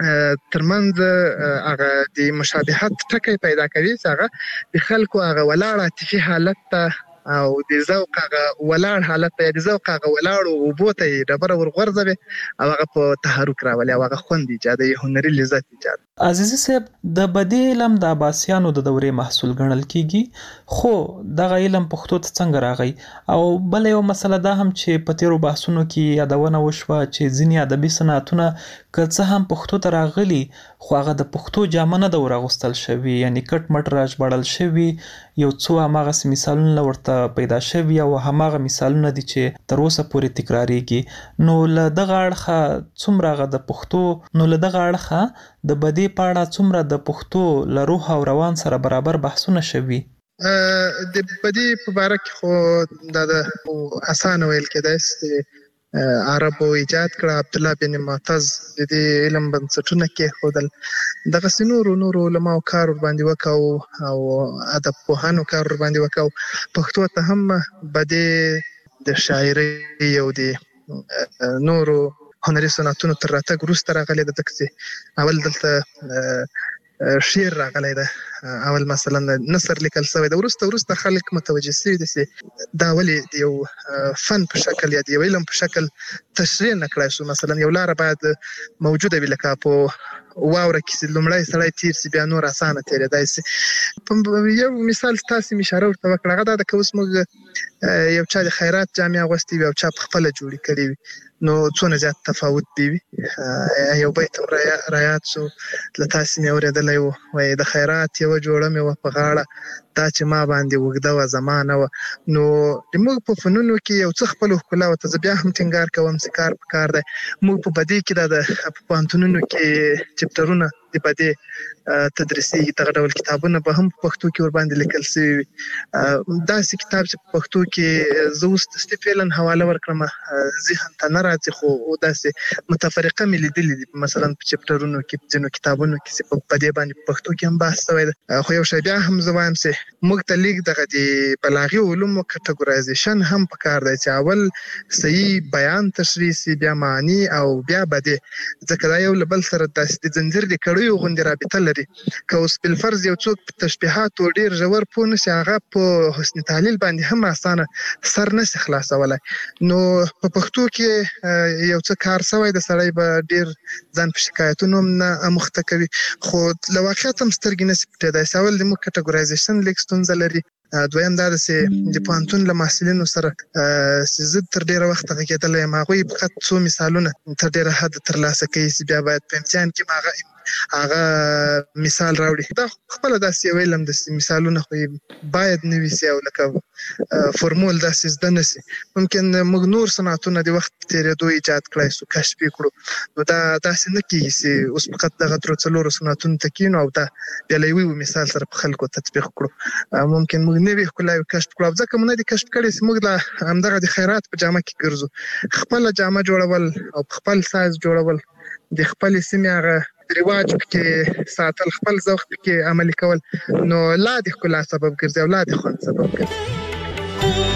ترمنځ هغه د مشابهت ټکی پیدا کوي چې هغه د خلکو هغه ولاړ عاطفي حالت ته او د ذوق هغه ولاړ حالت ته د ذوق هغه ولاړو اوبو ته یې ډبره ورغورځوي او هغه په تحرک راولي او هغه خوند ایجادوي هنري لذت ایجاد عزیزي صاحب د بدیع علم د عباسیانو د دورې محصول ګڼل کیږي خو دغه علم پښتو ته څنګه راغی او بل یو مسله دا هم چې په تیرو بحثونو کې یادونه وشوه چې ځینې ادبي صنعتونه که څه هم پښتو ته راغلي خو هغه د پښتو جامه نه ده ورغوستل شوي یعنی کټ مټ راژباړل شوي یو څو هماغسې مثالونه ورته پیدا شوي او هماغه مثالونه دي چې تر اوسه پورې تکراریږي نو له دغه اړخه څومره هغه د پښتو نو له دغه اړخه د بدیع په اړه څومره د پښتو له روح او روان سره برابر بحثونه شوي د بدیع په باره کې خو دا د اسانه ویل کېدای چې عربو ایجاد کړه عبدالله بن معتز د دې علم بنسټونه کېښودل دغسې نورو نورو علماو کار ورباندې وکړو او ادب پوهانو کار ورباندې وکړو پښتو ته هم بدیع د شاعرۍ او د نورو هنري صنعتونو تر راتګ وروسته راغلی ده ځکه چې اول دلته شعر راغلی ده. اول مثلا نثر لیکل شوی د ورسته ورسته خلک متوجه شوي دي چې دا ولې یو فن په شکل یا د یو علم په شکل تشریح نه کړای شو. مثلا یو لاره باید موجوده وي لکه په واوره کې چې لومړی سړی تیر سي بیا نور اسانه تېرېدای سي. یو مثال تاسو می اشاره ورته وکړه هغه دا د کوس موږ یو چا د خیرات جامې اغوستې وي او چا په خپله جوړې کړې وي نو څونه زیات تفاوت دی وي. یو بیت هم رایات شو له تاسو مې اورېدلی و وایي د خیرات یوه جوړه مې وه په غاړه دا چې ما باندې اوږده وه زمانه وه. نو موږ په فنونو کې یو څه خپلو ښکلاو ته زه بیا هم ټینګار کوم چې کار په کار دی. موږ په بدۍ کې دا د په پوهنتونونو کې چپټرونه د بدۍ تدریسي دغه ډول کتابونه به هم په پښتو کې ورباندې لیکل شوي وي. داسې کتاب چې په پښتو کې زه اوس دستي فعلا حواله ورکړم ذهن ته نه راځي خو داسې متفرقه مې لیدلي دي مثلا په چپټرونو کې په ځینو کتابونو کې چې په بدۍ باندې په پښتو کې هم بحث شوی دی. خو یو شی بیا هم زه وایم چې موږ ته لیک دغه د بلاغي علومو کټګورایزیشن هم پکار دی چې اول صحیح بیان تشریح سي بیا معنی او بیا بدۍ ځکه دا یو له بل سره داسې د زنځیر د کړیو غوندې رابطه لري. که اوس بالفرض یو څوک په تشبیهاتو ډېر ژور پوه نه سي هغه په حسن تعلیل باندې هم اسانه سر نه سي خلاصولی. نو په پښتو کې یو څه کار شوی د سړی به ډېر ځان په شکایتونو هم نه اموخته کوي خو له واقعیت هم سترګې نه سي پټېدای سي. اول زموږ کټګورایزیشن لیک ستونزه لري. دویم دا ده چې د پوهنتون له محصلینو سره چې زه تر ډېره وخته غږېدلی یم هغوی فقط څو مثالونه تر ډېره حده ترلاسه کوي چې بیا باید په امتحان کې هغه هغه مثال راوړي. دا خپله داسې یو علم داسې مثالونه خو باید نه وي سي او لکه فورمول داسې زده نه سي. ممکن موږ نور صنعتونه د وخت په تېرېدو ایجاد کړی سو کشف یې کړو نو دا داسې نه کېږي چې اوس فقط دغه درو څلورو صنعتونو ته کښېنو او دا بیا له یوې مثال سره په خلکو تطبیق کړو. ممکن موږ نوې ښکلاوې کشف کړو او ځکه موږ نه دي کشف کړی چې موږ له همدغه د خیرات په جامه کې ګرځو. خپله جامه جوړول او په خپل سایز جوړول د خپلې سیمې هغه رواج پکې ساتل خپل ذوق پکې عملي کول نو لا د ښکلا سبب ګرځي او لا د خوند سبب ګرځي.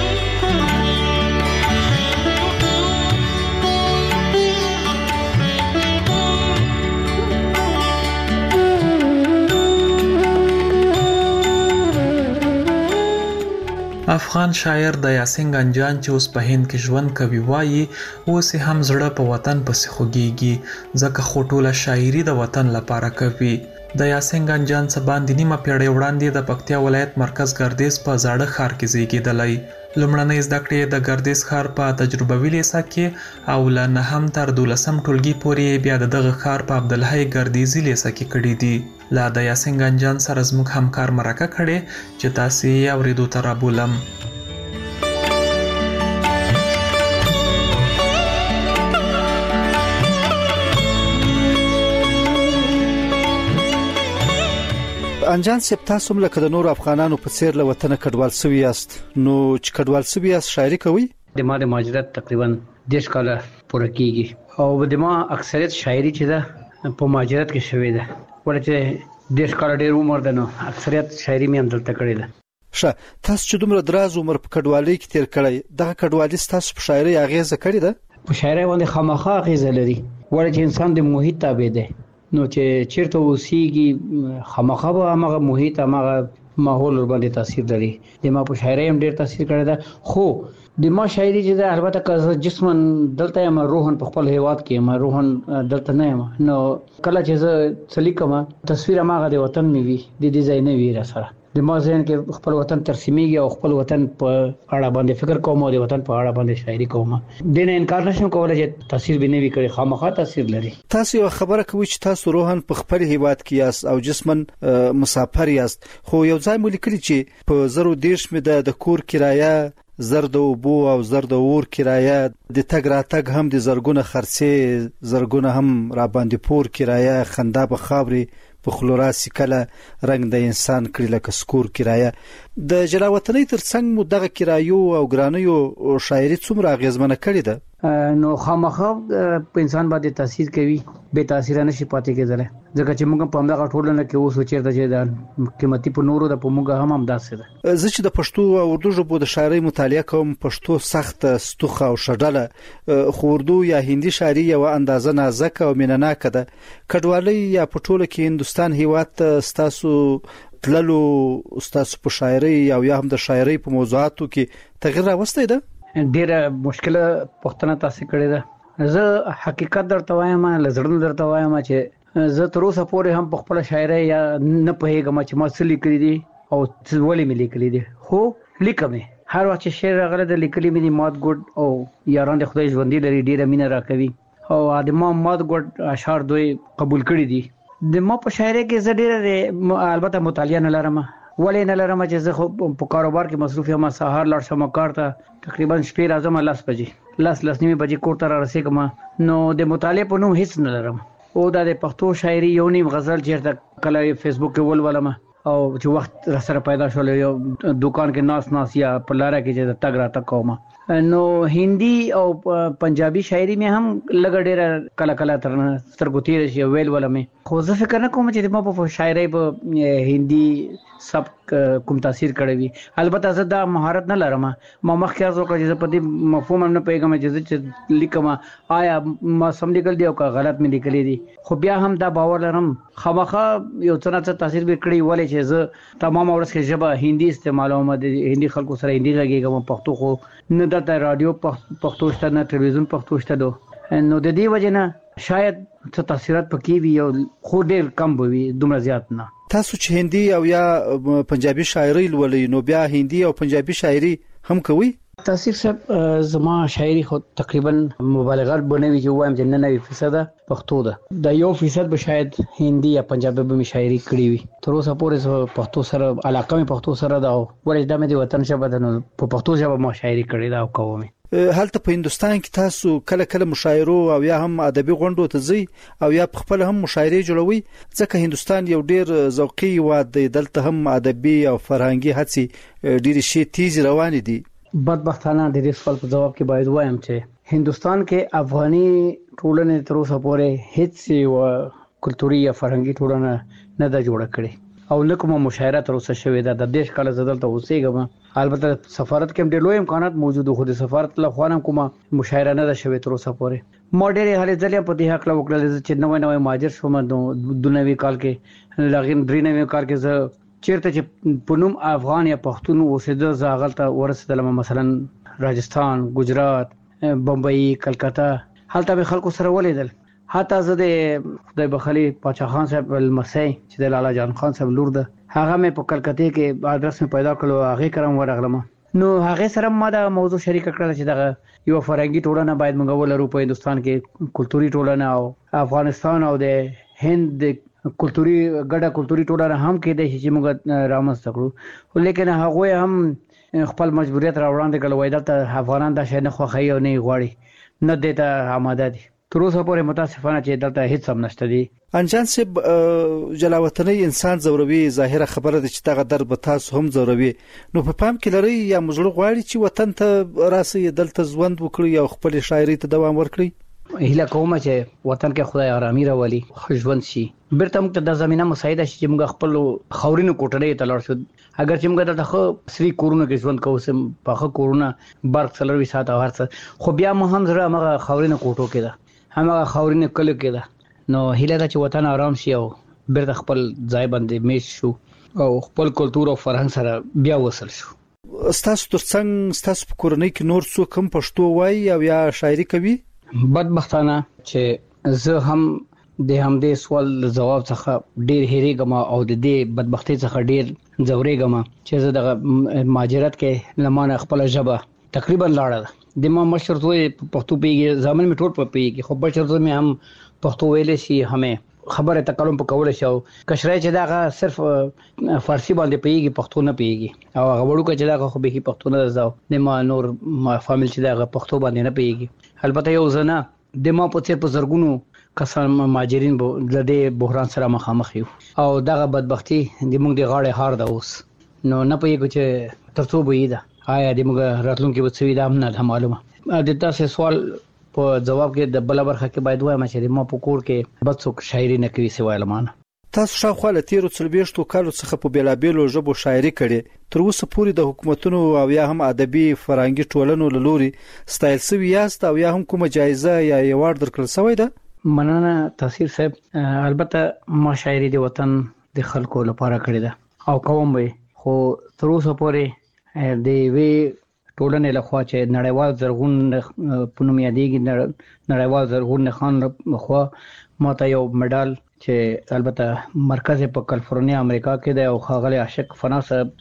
افغان شاعر د یاسین ګنجان چې اوس په هند کې ژوند کوي وایي اوس هم زړه په وطن پسې خوږیږي ځکه خو ټوله شاعري د وطن لپاره کوي. د یاسین ګنجان څه باندې نیمه پیړۍ وړاندې د پکتیا ولایت مرکز ګردیز په زاړه ښار کې زیږېدلی. لومړنۍ زده کړې د ګردیز ښار په تجربوي لیسه کې او له نهم تر دولسم ټولګي پورې بیا د دغه ښار په عبدالحی ګردیزي لیسه کې کړي دي. لا د یاسین ګنجان سره زموږ همکار مرکه کړې چې تاسې یې اورېدو ته رابولم. انجان صاحب تاسو هم لکه د نورو افغانانو په څیر له وطنه کډوال سوي یاست نو چې کډوال سوي یاست شاعري کوئ؟ د ما د مهاجرت تقریبا دېرش کاله پوره کیږي او د ما اکثریت شاعري چې ده په مهاجرت کې شوې ده ولې چې دېرش کاله ډېر عمر ده نو اکثریت شاعري مې هم دلته کړې ده. ښه تاسو چې دومره دراز عمر په کډوالۍ کې تېر کړی دغه کډوالي ستاسو په شاعرۍ اغېزه کړې ده؟ په شاعرۍ باندې خامخا اغېزه لري ولې چې انسان د محیط تابع دی نو چې چیرته اوسېږي خامخا به هماغه محیط هماغه ماحول ورباندې تاثیر لري. د ما په شاعرۍ هم ډېر تاثیر کړی ده خو د ما شاعري چې ده البته که جسماً دلته یم روحاً په خپل هیواد کې یم روحاً دلته نه یم نو کله چې زه څه لیکم تصویر هماغه د وطن مې وي د دې ځای نه وي راسره د ما ذهن کې خپل وطن ترسیمیږي او خپل وطن په اړه باندې فکر کوم او د وطن په اړه باندې شاعري کوم. د نه انکار نشم کولای چې تاثیر به نه وي کړی خامخا تاثیر لري. تاسو یو خبره کوي چې تاسو روحاً په خپل هیواد کې یاست او جسماً مسافر یاست خو یو ځای مو لیکلي چې په زرو دیرش مې د کور کرایه زر د اوبو او زر د اور کرایه د تګ راتګ هم د زرګونه خرڅې زرګونه هم را باندې پور کرایه خندا په خاورې په خلوراسي کله رنګ د انسان کړي لکه سکور کرایه د جلاوطنۍ ترڅنګ مو دغه کرایو او ګرانیو شاعري څومره اغیزمنه کړې ده؟ نو خامخا په انسان باندې تاثیر کوي به تاثیر نشي پاتې کېدل ځکه چې موږ په همدغه ټولنه کې اوس چیرته چې د قیمتي په نورو د په موږ هم همداسې ده. زه چې د پښتو او اردو ژبو د شاعرۍ مطالعه کوم پښتو سخت ستوخه او شډله خو اردو یا هندي شاعري یو اندازه نازک او مینناکه ده. کډوالۍ یا په ټوله کې هندستان هیواد ستاسو تللو ستاسو په شاعرۍ او یا هم د شاعرۍ په موضوعاتو کې تغیر راوستی ده؟ ډیره مشکله پښتنه تاسو کړی ده. زه حقیقت درته وایم لزړن درته وایم چې زه تر اوسه پورې هم په خپل شاعرۍ یا نه پوهیږم چې ما څه لیکلي دي او ولې مې لیکلي دي. خو لیکم هر وخت چې شعر راغلی د لیکلي مې دي مات ګډ او یاران د خدای ژوندي لري ډیره مینه راکوي او د ما مات ګډ اشعار دوی قبول کړي دي. د ما په شاعرۍ کې زه ډیره البته مطالعه نه لرم ولې نه لرم چې زه خو په کاروبار کې مصروف یم. سهار لاړ شم کار ته تقریبا شپې راځم لاس بجې لاس لاس نیمه بجې کور ته را رسېږم نو د مطالعه په نوم هیڅ نه لرم. او دا د پښتو شاعري یو نیم غزل چیرته کله فیسبوک کې ولولم او چې وخت را سره پیدا شول یو دکان کې ناس ناس یا په لاره کې چې تګ را تک کوم نو هندي او پنجابي شاعري مې هم لګ ډېر کله کله تر سترګو تیر شي ویل ولمه. خو زه فکر نه کوم چې ما په شاعري په هندي سب کوم تاثیر کړی وي. البته زه دا مهارت نه لرم. ما مخکې ارزو کړی چې په دې مفهوم نه پیګم چې لیکم آیا ما سم لیکل دی او که غلط مې لیکلی دي. خو بیا هم دا باور لرم خامخا یو څه نه څه تاثیر به کړی ولې چې زه تمام ورځ کې ژبه هندي استعمالوم د هندي خلکو سره هندي غږیږم. پښتو خو نه د رادیو پښتو شته نه ټلویزیون پښتو شته دو نو د دې وجه نه شاید څه تاثیرات پکې وي او خو ډېر کم به وي دومره زیات نه. تاسو چې هندي او یا پنجابي شاعري لولئ نو بیا هندي او پنجابي شاعري هم کوي؟ تاسو صاحب زما شاعري خو تقریبا مبالغه بنوي چې وایم چې نننوي فیصد پښتو ده د یو فیصد به شاید هندي یا پنجابي به شاعري کړی وي. تر اوسه پورې پښتو سره علاقه مې پښتو سره ده او ولې د مې وطن ژبه ده نو په پښتو ژبه ما شاعري کړې ده او کوم. هلته په هندستان کې تاسو کله کله مشاعرو او یا هم ادبي غونډو ته ځئ او یا خپل هم مشاعري جوړوي ځکه هندستان یو ډیر ذوقي هیواد دی. دلته هم ادبي او فرهنګي هڅې ډیر شي تیز روان دي. بدبختانه د دې سوال په جواب کې باید وایم چې هندستان کې افغاني ټولنې تر اوسه پورې هیڅ یو کلتوري یا فرهنګي ټولنه نه ده جوړه کړې او لکه مشاعره تر اوسه شوې ده. د دیش کال زدل ته اوسېږم البته سفارت کې هم ډېر لوی امکانات موجود خو د سفارت له خوا هم کومه مشاعره نه ده شوې تر اوسه پورې. ما ډېرې هلې ځلې په دې حق له وکړل چې نوی نوی مهاجر شوم دوه نوي کال کې لغین درې نوي کال کې زه چیرته چې په نوم افغان یا پښتون اوسېده زه هغلته ورسېدلم مثلا راجستان ګجرات بمبئی کلکته هلته به خلکو سره ولیدل. حتی زه د خدای بخلي پاچا خان صاحب المسی چې د لالا جان خان صاحب لور ده هغه مې په کلکته کې ادرس مې پیدا کړو هغه کرم ورغلم نو هغه سره ما دا موضوع شریک کړل چې دغه یو فرهنګي ټولنه باید موږ ولرو په هندستان کې کلتوري ټولنه او افغانستان او د هند کلتوري ګډه کلتوري ټولنه هم کې د چې موږ رامنځته کړو. لیکن هغه هم خپل مجبوریت راوړاندې کړل وای دلته افغانان دا شي نه خوښي او نه غواړي نه دیته آماده دي. تر اوسه پورې متاسفانه چې دلته هیڅ هم نشته دي. انجان صاحب جلاوطنۍ انسان زوروي ظاهره خبره ده چې دغه در به تاسو هم زوروي نو په پام کې لري یا مزړه غواړي چې وطن ته راسي دلته ژوند وکړي او خپل شاعري ته دوام ورکړي؟ هیله کوم چې وطن کې خدای آرامي راولي ژوند شي بیرته موږ ته د زمينه مساعده شي چې موږ خپل خاورینو کوټړې ته لاړ شو. اگر چې موږ دلته خو سری کورونه کې ژوند کوو سم په خو کورونه برق څلوي ساعت او هرڅ خو بیا مو هم زړه موږ خاورینو کوټو کې ده همغه خاورینه کلو کې ده. نو هیله ده چې وطن آرام شي او بیرته خپل ځای باندې میش شو او خپل کلتور او فرهنګ سره بیا وصل شو. ستاسو ترڅنګ ستاسو په کورنۍ کې نور څوک هم پښتو وایي او یا شاعري کوي؟ بدبختانه چې زه هم د همدې سوال جواب څخه ډیر هېریږم او د دې بدبختی څخه ډیر ځورېږم چې زه د مهاجرت کې لمانه خپل ژبه تقریبا لاړه د ما مشر دوی پښتو پیږي ځامن می ټول په پیږي خو بشر دوی می هم پښتو ویلې شي همې خبره تکلم په کول شو کشرای چې دا صرف فارسی باندې پیږي پښتو نه پیږي او هغه وړو چې دا خو به پښتو نه زاو د ما نور ما فامیل چې دا پښتو باندې نه پیږي. البته یو زنه د ما په څیر په زرګونو کسان مهاجرین به د دې بحران سره مخامخ یو او دغه بدبختی د موږ د غاړې هار ده اوس نو نه پیږي چې ترڅو به یې ده آیا د موږ راتلونکي به څه وي دا هم نه معلومه. د تاسو سوال په جواب کې د بل برخه کې باید وایم چې ما په کور کې بد څوک شاعري نه کوي سوای لمانه. تاسو شاوخوا له تیرو څلوېښتو کالو څخه په بیلابېلو ژبو شاعري کړې، تر اوسه پورې د حکومتونو او یا هم ادبي فرهنګي ټولنو له لوري ستایل شوي یاست او یا هم کومه جایزه یا ایوارډ درکړل شوی ده؟ مننه تاثیر صاحب. البته ما شاعري د وطن د خلکو لپاره کړې ده او کوم به خو تر اوسه پورې د وی ټولنې له خوا چې نړیوال زرغون پونم یادېږي، نړیوال زرغون خان خو ماته یو مډال چې البته مرکز په کالیفورنیا امریکا کې دی او خاغلی عاشق فنا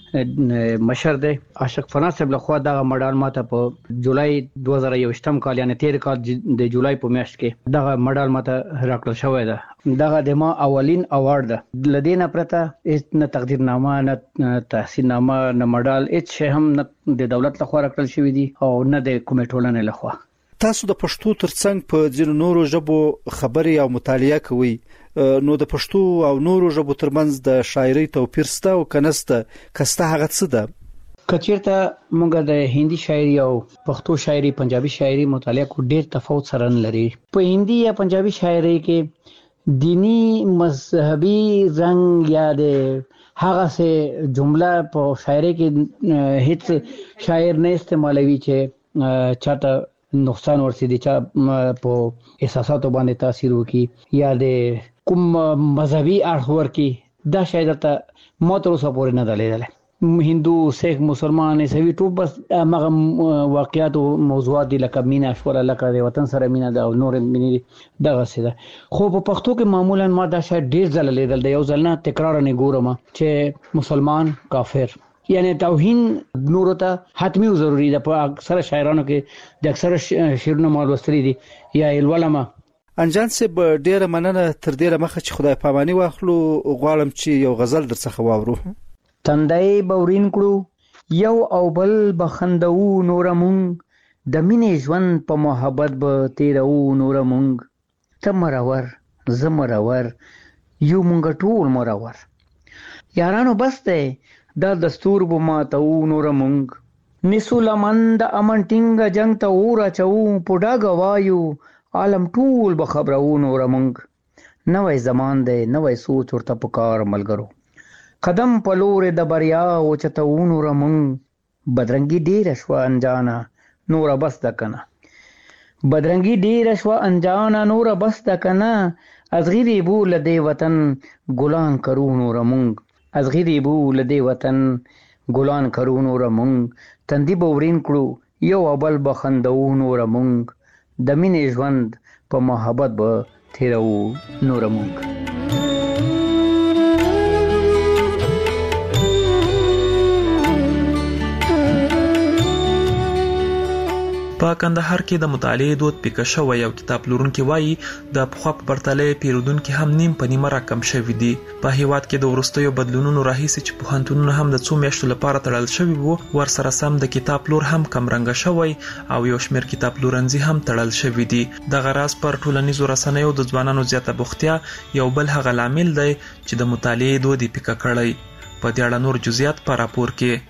صاحب مشر دی. عاشق فنا صاحب له خوا دغه مډال ماته په جولای دوه زره یوویشتم کال یعنی تیر کال د جولای په میاشت کې دغه مډال ماته راکړل شوی ده. دغه د ما اولین اوارد ده. لدینه پرته هیڅ نه تقدیرنامه نه تحسین نامه نه مډال هیڅ شی هم نه د دولت لخوا راکړل شوی دی او نه د کومې ټولنې لخوا. تاسو د پښتو ترڅنګ په ځینو نورو ژبو خبرې او مطالعه کوئ، نو د پښتو او نورو ژبو ترمنځ د شاعرۍ توپیر شته او کنهسته کسته هغه څه ده؟ کچیرته موږ د هندي شاعري او پښتو شاعري پنجابي شاعري مطالعه کو ډیر تفاوت سره لري. په هندي یا پنجابي شاعري کې دینی مذهبي رنگ یا د هغه سه جمله په شاعري کې هیڅ شاعر نه استعمالوي چې چاته نقصان ورسېږي، چا په احساساتو باندې تاثیر وکړي یا د کوم مذهبي اړخ ورکړي. دا شاید ته ما تر اوسه پورې نه ده لیدلی. هندو، سیخ، مسلمان، عیسوي ټول بس هغه واقعیات او موضوعات دي لکه مینه شوله، لکه د وطن سره مینه ده او نور مینې دغسې ده. خو په پښتو کې معمولا ما دا شاید ډېر ځله لیدل د یو ځل نه تکرار نه ګورم چې مسلمان کافر یعنی توهین نورو ته حتمی او ضروری ده. په اکثر شاعرانو کې د اکثر شعرونو ما لوستلي دي یا الولما. انجان صاحب ډیره مننه، تر ډیره مخه چې خدای پاماني واخلو غواړم چې یو غزل درڅخه واورو. تندای بورین کړو یو او بل بخندو نور مونږ د مینې ژوند په محبت به تیرو نور مونږ ته مرور زه مرور یو مونږ ټول مرور یارانو بس دی دا دستور بو ماتو نور مونږ نسو لمن د امن ټینګ جنگ ته اور اچو پډا غوایو عالم ټول به خبرو نور مونږ نوې زمان دی نوې سوچ ورته پکار ملګرو قدم پلور د بریا او چته نور مونږ بدرنګي ډیر شو انجانا نور بس د کنه بدرنګي ډیر شو انجانا نور بس د کنه ازغری بو لدی وطن ګلان کرو نور مونږ ازغری بو لدی وطن ګلان کرو نور مونږ تندی بورین کړو یو ابل بخندو نور مونږ د مینې ژوند په محبت به تیرو نور مونږ. په کندهار کې د مطالعې دود پیکه شوی او کتاب پلورونکي وایي د پخوا په پرتله پیرودونکي هم نیم په نیمه راکم شوي دي. په هیواد کې د وروستیو بدلونونو راهیسې چې پوهنتونونه هم د څو میاشتو لپاره تړل شوي وو، ورسره سم د کتاب پلور هم کمرنګه شوی او یو شمېر کتاب پلورنځي هم تړل شوي دي. دغه راز پر ټولنیزو رسنیو د ځوانانو زیاته بوختیا یو بل هغه لامل دی چې د مطالعې دود یې پیکه کړی. په دې اړه نور جزئیات په راپور کې.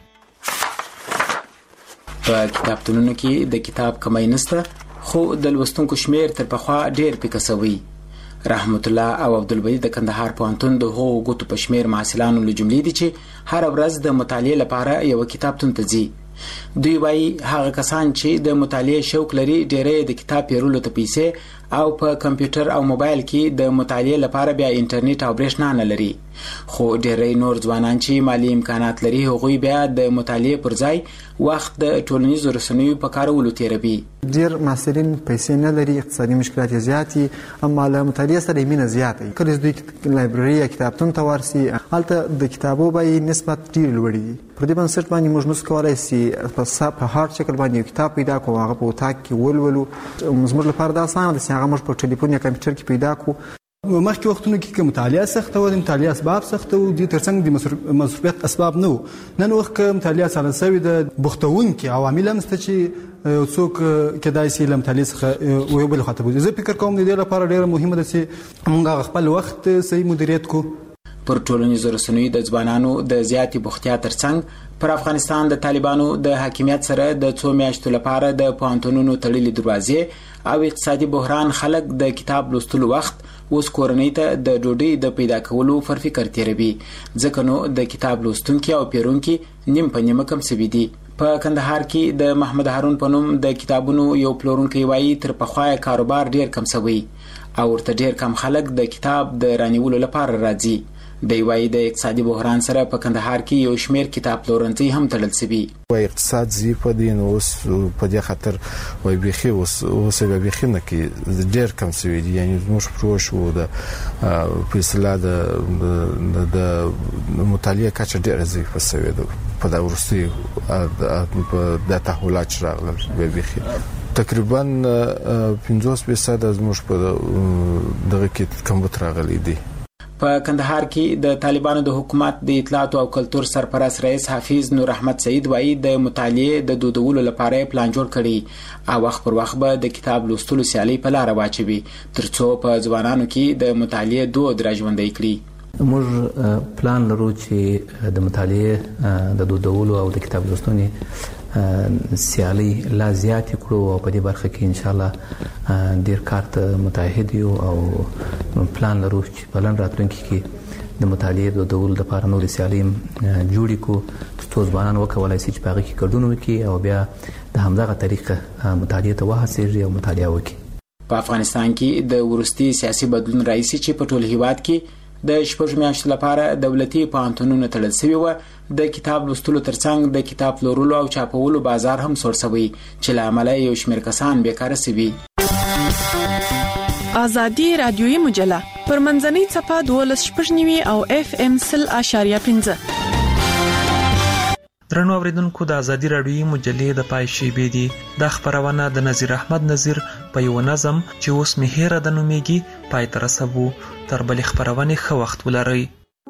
په کتابتونونو کې د کتاب کمی نشته، خو د لوستونکو شمیر تر پخوا ډیر پیکه شوی. رحمت الله او عبدالبدی د کندهار پوهنتون د هغو ګوتو په شمیر محصلانو له جملې دي چې هر ورځ د مطالعې لپاره یو کتابتون ته ځي. دوی وایي هغه کسان چې د مطالعې شوق لري ډېری د کتاب پیرلو ته پیسې او په کمپیوټر او موبایل کې د مطالعې لپاره بیا انټرنیټ او برېښنا نه لري. خو ډېری نور ځوانان چې مالی امکانات لري هغوی بیا د مطالعې پر ځای وخت د ټولنیزو رسنیو په کارولو تیروي. ډېر محصلین پیسې نه لري، اقتصادي مشکلات یې زیات دي، اما له مطالعې سره یې مینه زیاته وي. کله چې دوی لایبرري یا کتابتون ته ورسي هلته د کتابو بیې نسبت ډېرې لوړې دي. پر دې بنسټ باندې موږ نسو کولی سي په هارډ شکل باندې یو کتاب پیدا کړو، هغه په اتاق کې ولولو. زموږ لپاره دا اسانه ده چې هغه موږ په ټلیفون یا کمپیوټر کې پیدا کړو. مخکې وختونو کې که مطالعه سخته وه، د مطالعې اسباب سخته وو، دې تر څنګ د مصروفیت اسباب نه وو. نن وخت که مطالعه ساده شوې ده، بوختوونکي عوامل هم شته چې یو څوک کیدای شي له مطالعې څخه یو بل خواته بوځي. زه فکر کوم د دې لپاره ډېره مهمه ده چې موږ هغه خپل وخت صحیح مدیریت کړو. پر ټولنیزو رسنیو د ځوانانو د زیاتې بوختیا ترڅنګ پر افغانستان د طالبانو د حاکمیت سره د څو میاشتو لپاره د پوهنتونونو تړلې دروازې او اقتصادي بحران خلک د کتاب لوستلو وخت اوس کورنۍ ته د ډوډۍ د پیدا کولو پر فکر تیروي، ځکه نو د کتاب لوستونکي او پیرونکي نیم په نیمه کم سوي دي. په کندهار کې د محمد هارون په نوم د کتابونو یو پلورونکی وایي تر پخوا کاروبار ډیر کم سوی او ورته ډیر کم خلک د کتاب د رانیولو لپاره راځي. د وایي د اقتصادي بحران سره په کندهار کې یو شمیر کتاب پلورنځي هم تړل شوي. وای اقتصاد زی په دین اوس په دې خاطر وای بيخي اوس اوس به بيخي نه کې ډیر کم سوي دي، یعنی موږ پروش وو د په اصطلاح د د مطالعه کچه ډیر زی په سوي ده په دا ورستي د تحولات راغلل به بيخي تقریبا پنځوس فیصد از موږ په دغه کې کمبود راغلي دي. په کندهار کې د طالبانو د حکومت د اطلاعات او کلتور سرپرست رئیس حافظ نور احمد سعید وایي د مطالعه د دودولو لپاره پلان جوړ کړي او وخت پر وخت به د کتاب لوستلو سیالي په لار واچوي ترڅو په ځوانانو کې د مطالعه دود راژوندی کړي. موږ پلان لرو چې د مطالعه د دودولو او د کتاب لوستنې سیالي لا زیات کړو او په دې برخه کې ان شاء الله ډیر کار ته متعهد یو او پلان لرو چې په لن راتلونکي کې د مطالعې د دول لپاره نور سیالي جوړې کو ترڅو ځوانان وکولای شي چې په هغه کې ګډون وکړي او بیا د همدغه طریقه مطالعې ته وهڅېږي او مطالعه وکړي. په افغانستان کې د ورستي سیاسي بدلون رئیس چې په ټول هیواد کې د شپږ میاشتو لپاره دولتي پوهنتونونه تړل شوي و، د کتاب لوستلو ترڅنګ د کتاب پلورلو او چاپولو بازار هم سوړ شوی چې له امله یو شمېر کسان بیکاره شوي. ازادي رادیوي مجله پر منځنۍ څپه دولس شپږ نوي او اف ام سل اشاریه پنځه. درنو اوریدونکو د ازادي رادیوي مجلې د پای شیبې دي د خبرونه د نذیر احمد نذیر په یو نظم چې اوس مهیره د نومیږي پای تر سبو تر بل خبرونه خو وخت ولري.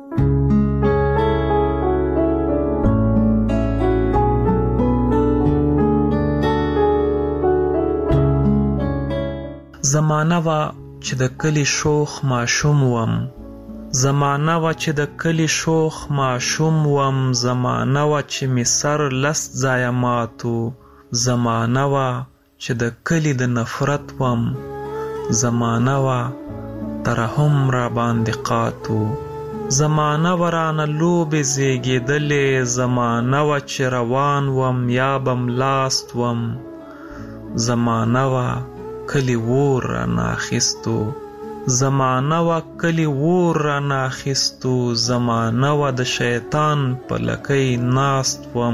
زمانہ وا چې د کلی شوخ ماشوم وم، زمانہ وا چې د کلی شوخ ماشوم وم، زمانہ وا چې می سر لس ځایماتو، زمانہ وا چې د کلی د نفرت وم، زمانہ وا ترحم را باندې قاتو، زمانہ ورانه لوبې زیږېدلې، زمانہ وا چې روان وم یا بم لاست وم، زمانہ وا کلی وور را ناخستو، زمانہ وا کلی وور را ناخستو، زمانہ وا د شیطان په لکۍ ناست وم،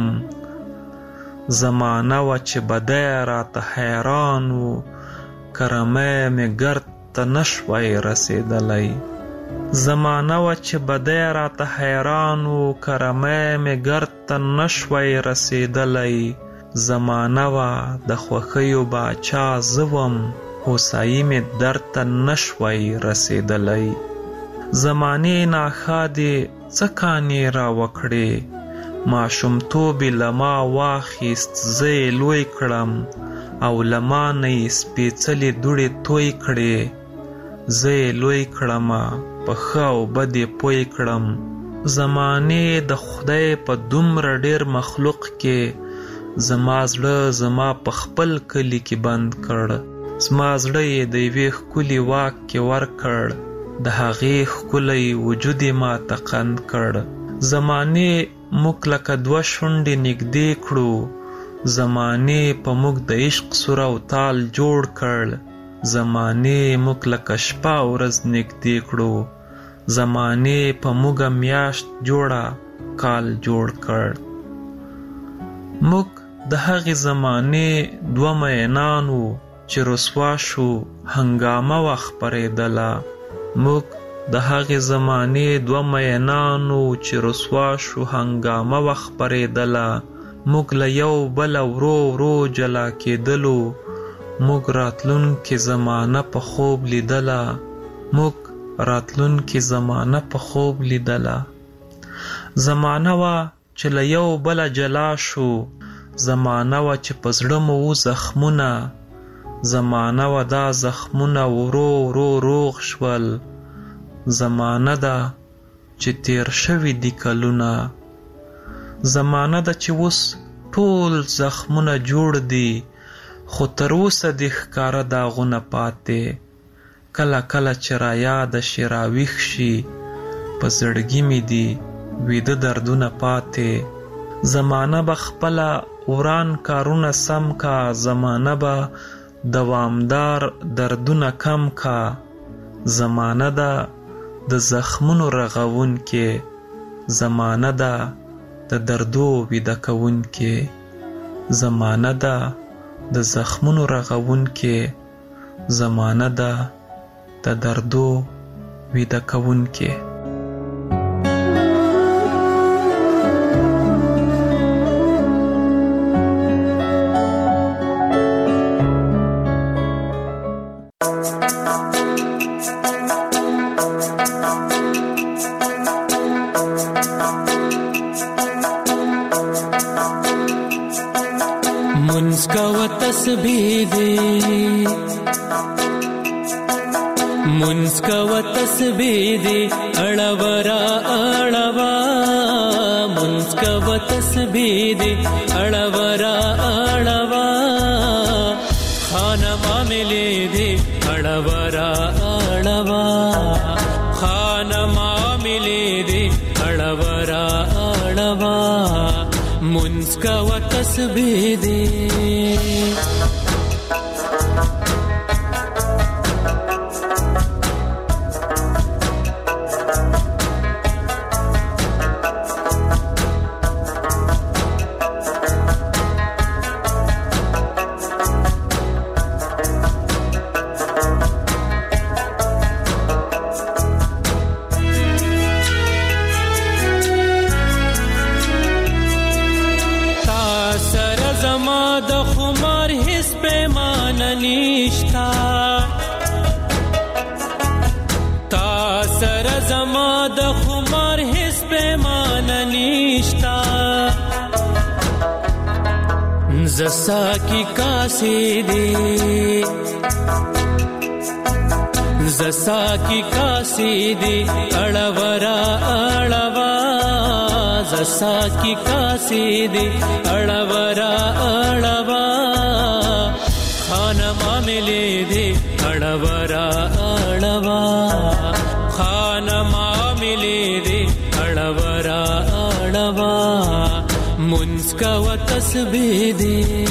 زمانہ وا چې بدی راته حیران و، کرمی مې ګرد ته نشوی رسېدلی، زمانہ وا چې بدی راته حیران و، کرمی مې ګرد ته نشوی رسېدلی، زمانہ وا د خوښیو باچا زوم، هوسایي مې درد ته نشوی رسېدلی، زمانې ناښادې څه کانې را وکړې، ماشومتوب یې له ما واخیست زه یې لوی کړم او له ما نه یې سپېڅلې دوړې توی کړې، زه یې لوی کړمه په ښه او بد یې پوی کړم، زمانې د خدای په دومره ډېر مخلوق کې زما زړه زما په خپل کلی کې بند کړ، زما زړه یې د یوې ښکلي واک کې ورکړ، د هغې ښکلی وجود یې ما ته قند کړ، زمانې موږ لکه دوه شونډې نږدې کړو، زمانې په موږ د عشق سور او تال جوړ کړ، زمانې موږ لکه شپه ورځ نږدې کړو، زمانې په موږ میاشت جوړه کال جوړ کړ. موږ د هغې زمانې دوه مینان وو چې رسوا شو هنګامه وه خپرېدله، موږ د هغې زمانې دوه مینان وو چې رسوا شو هنګامه وه خپرېدله، موږ له یو بله ورو ورو جلا کېدلو، موږ راتلونکې زمانه په خوب لیدله، موږ راتلونکې زمانه په خوب لیدله، زمانه وه چې له یو بله جلا شو، زمانه وه چې په زړه مو و زخمونه، زمانه وه دا زخمونه ورو ورو روغ شول، زمانه ده چې تیر شوي دي کلونه. زمانه ده چې اوس ټول زخمونه جوړ دي، خو تر اوسه دې ښکاره داغونه پاتې. کله کله چې را یاده شي راویښ شي، په زړګي مې دي ویده دردونه پاتې. زمانه به خپله وران کارونه سم کا، زمانه به دوامدار دردونه کم کا. زمانه ده د زخمونو رغون کې، زمانه ده د دردو ویده کون کې. زمانه ده د زخمونو رغون کې، زمانه ده د دردو ویده کون کې. منسکو تسبیح دی اڑورا اڑوا، منسکو تسبیح دی اڑورا اڑوا. خانہ معاملے دی اڑورا اڑوا، خانہ معاملے دی اڑورا اڑوا. منسکو تسبیح دی زسا کی کاسی دی، زسا کی کاسی دی اڑورا اڑوا. زسا کی کاسی دی اڑورا اڑوا. خانہ معاملے دی اڑورا اڑوا، خانہ معاملے دی اڑورا اڑوا. منسکو تسبیح دی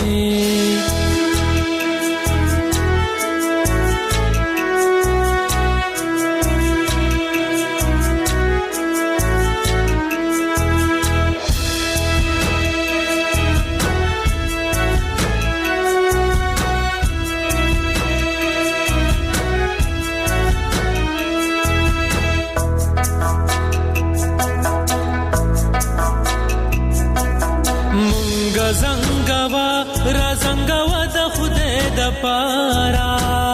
زنگوا را زنگوا د خدای د پارا،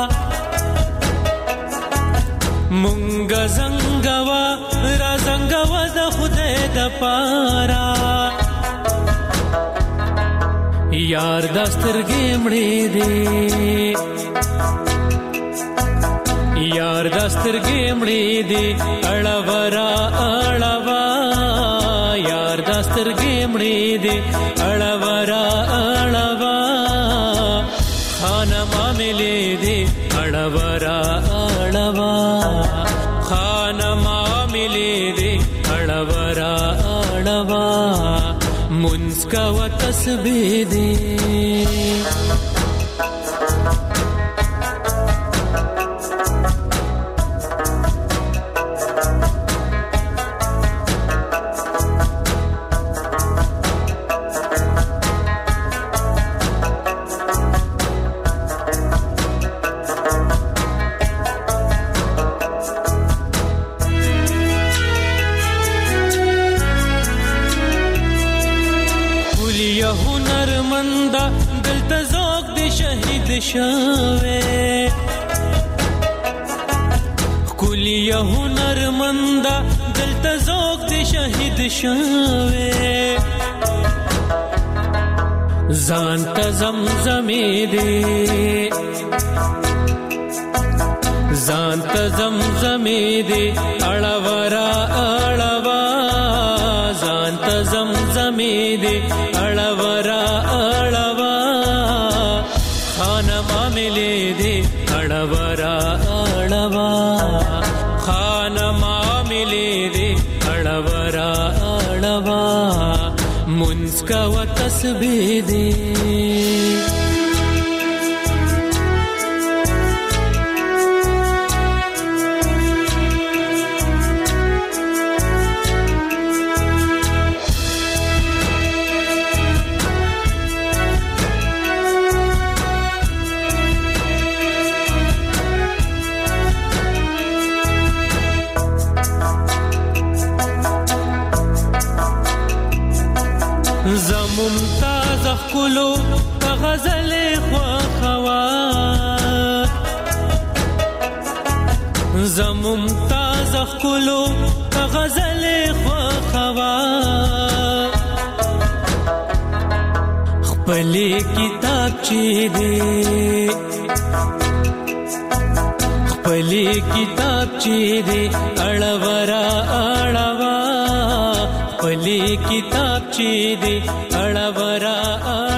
مونږ زنگوا را زنگوا د خدای د پارا. یار دسترګې مړې دي، یار دسترګې مړې دي اړورا اړوا. یار دسترګې مړې دي اړورا اړوا. خانہ معاملے دي اړورا اړوا، خانہ معاملے دي اړورا اړوا. منسکو تسبیح دی هنرمندا دلته ذوق دی شهید شوه. کلی هنرمندا دلته ذوق دی شهید شوه. ځان ته زمزمې دی، ځان ته زمزمې دی اړورا اړه دې اړورا اړوا خان معاملې دې اړورا اړوا منس کا و تسبیح دې ممتاز خلو غزل خوا زممتاز خلو غزل خوا خپلی کتاب چی دے خپلی کتاب چی دے اڑورا اڑوا خپلی کتاب چی دے اڑورا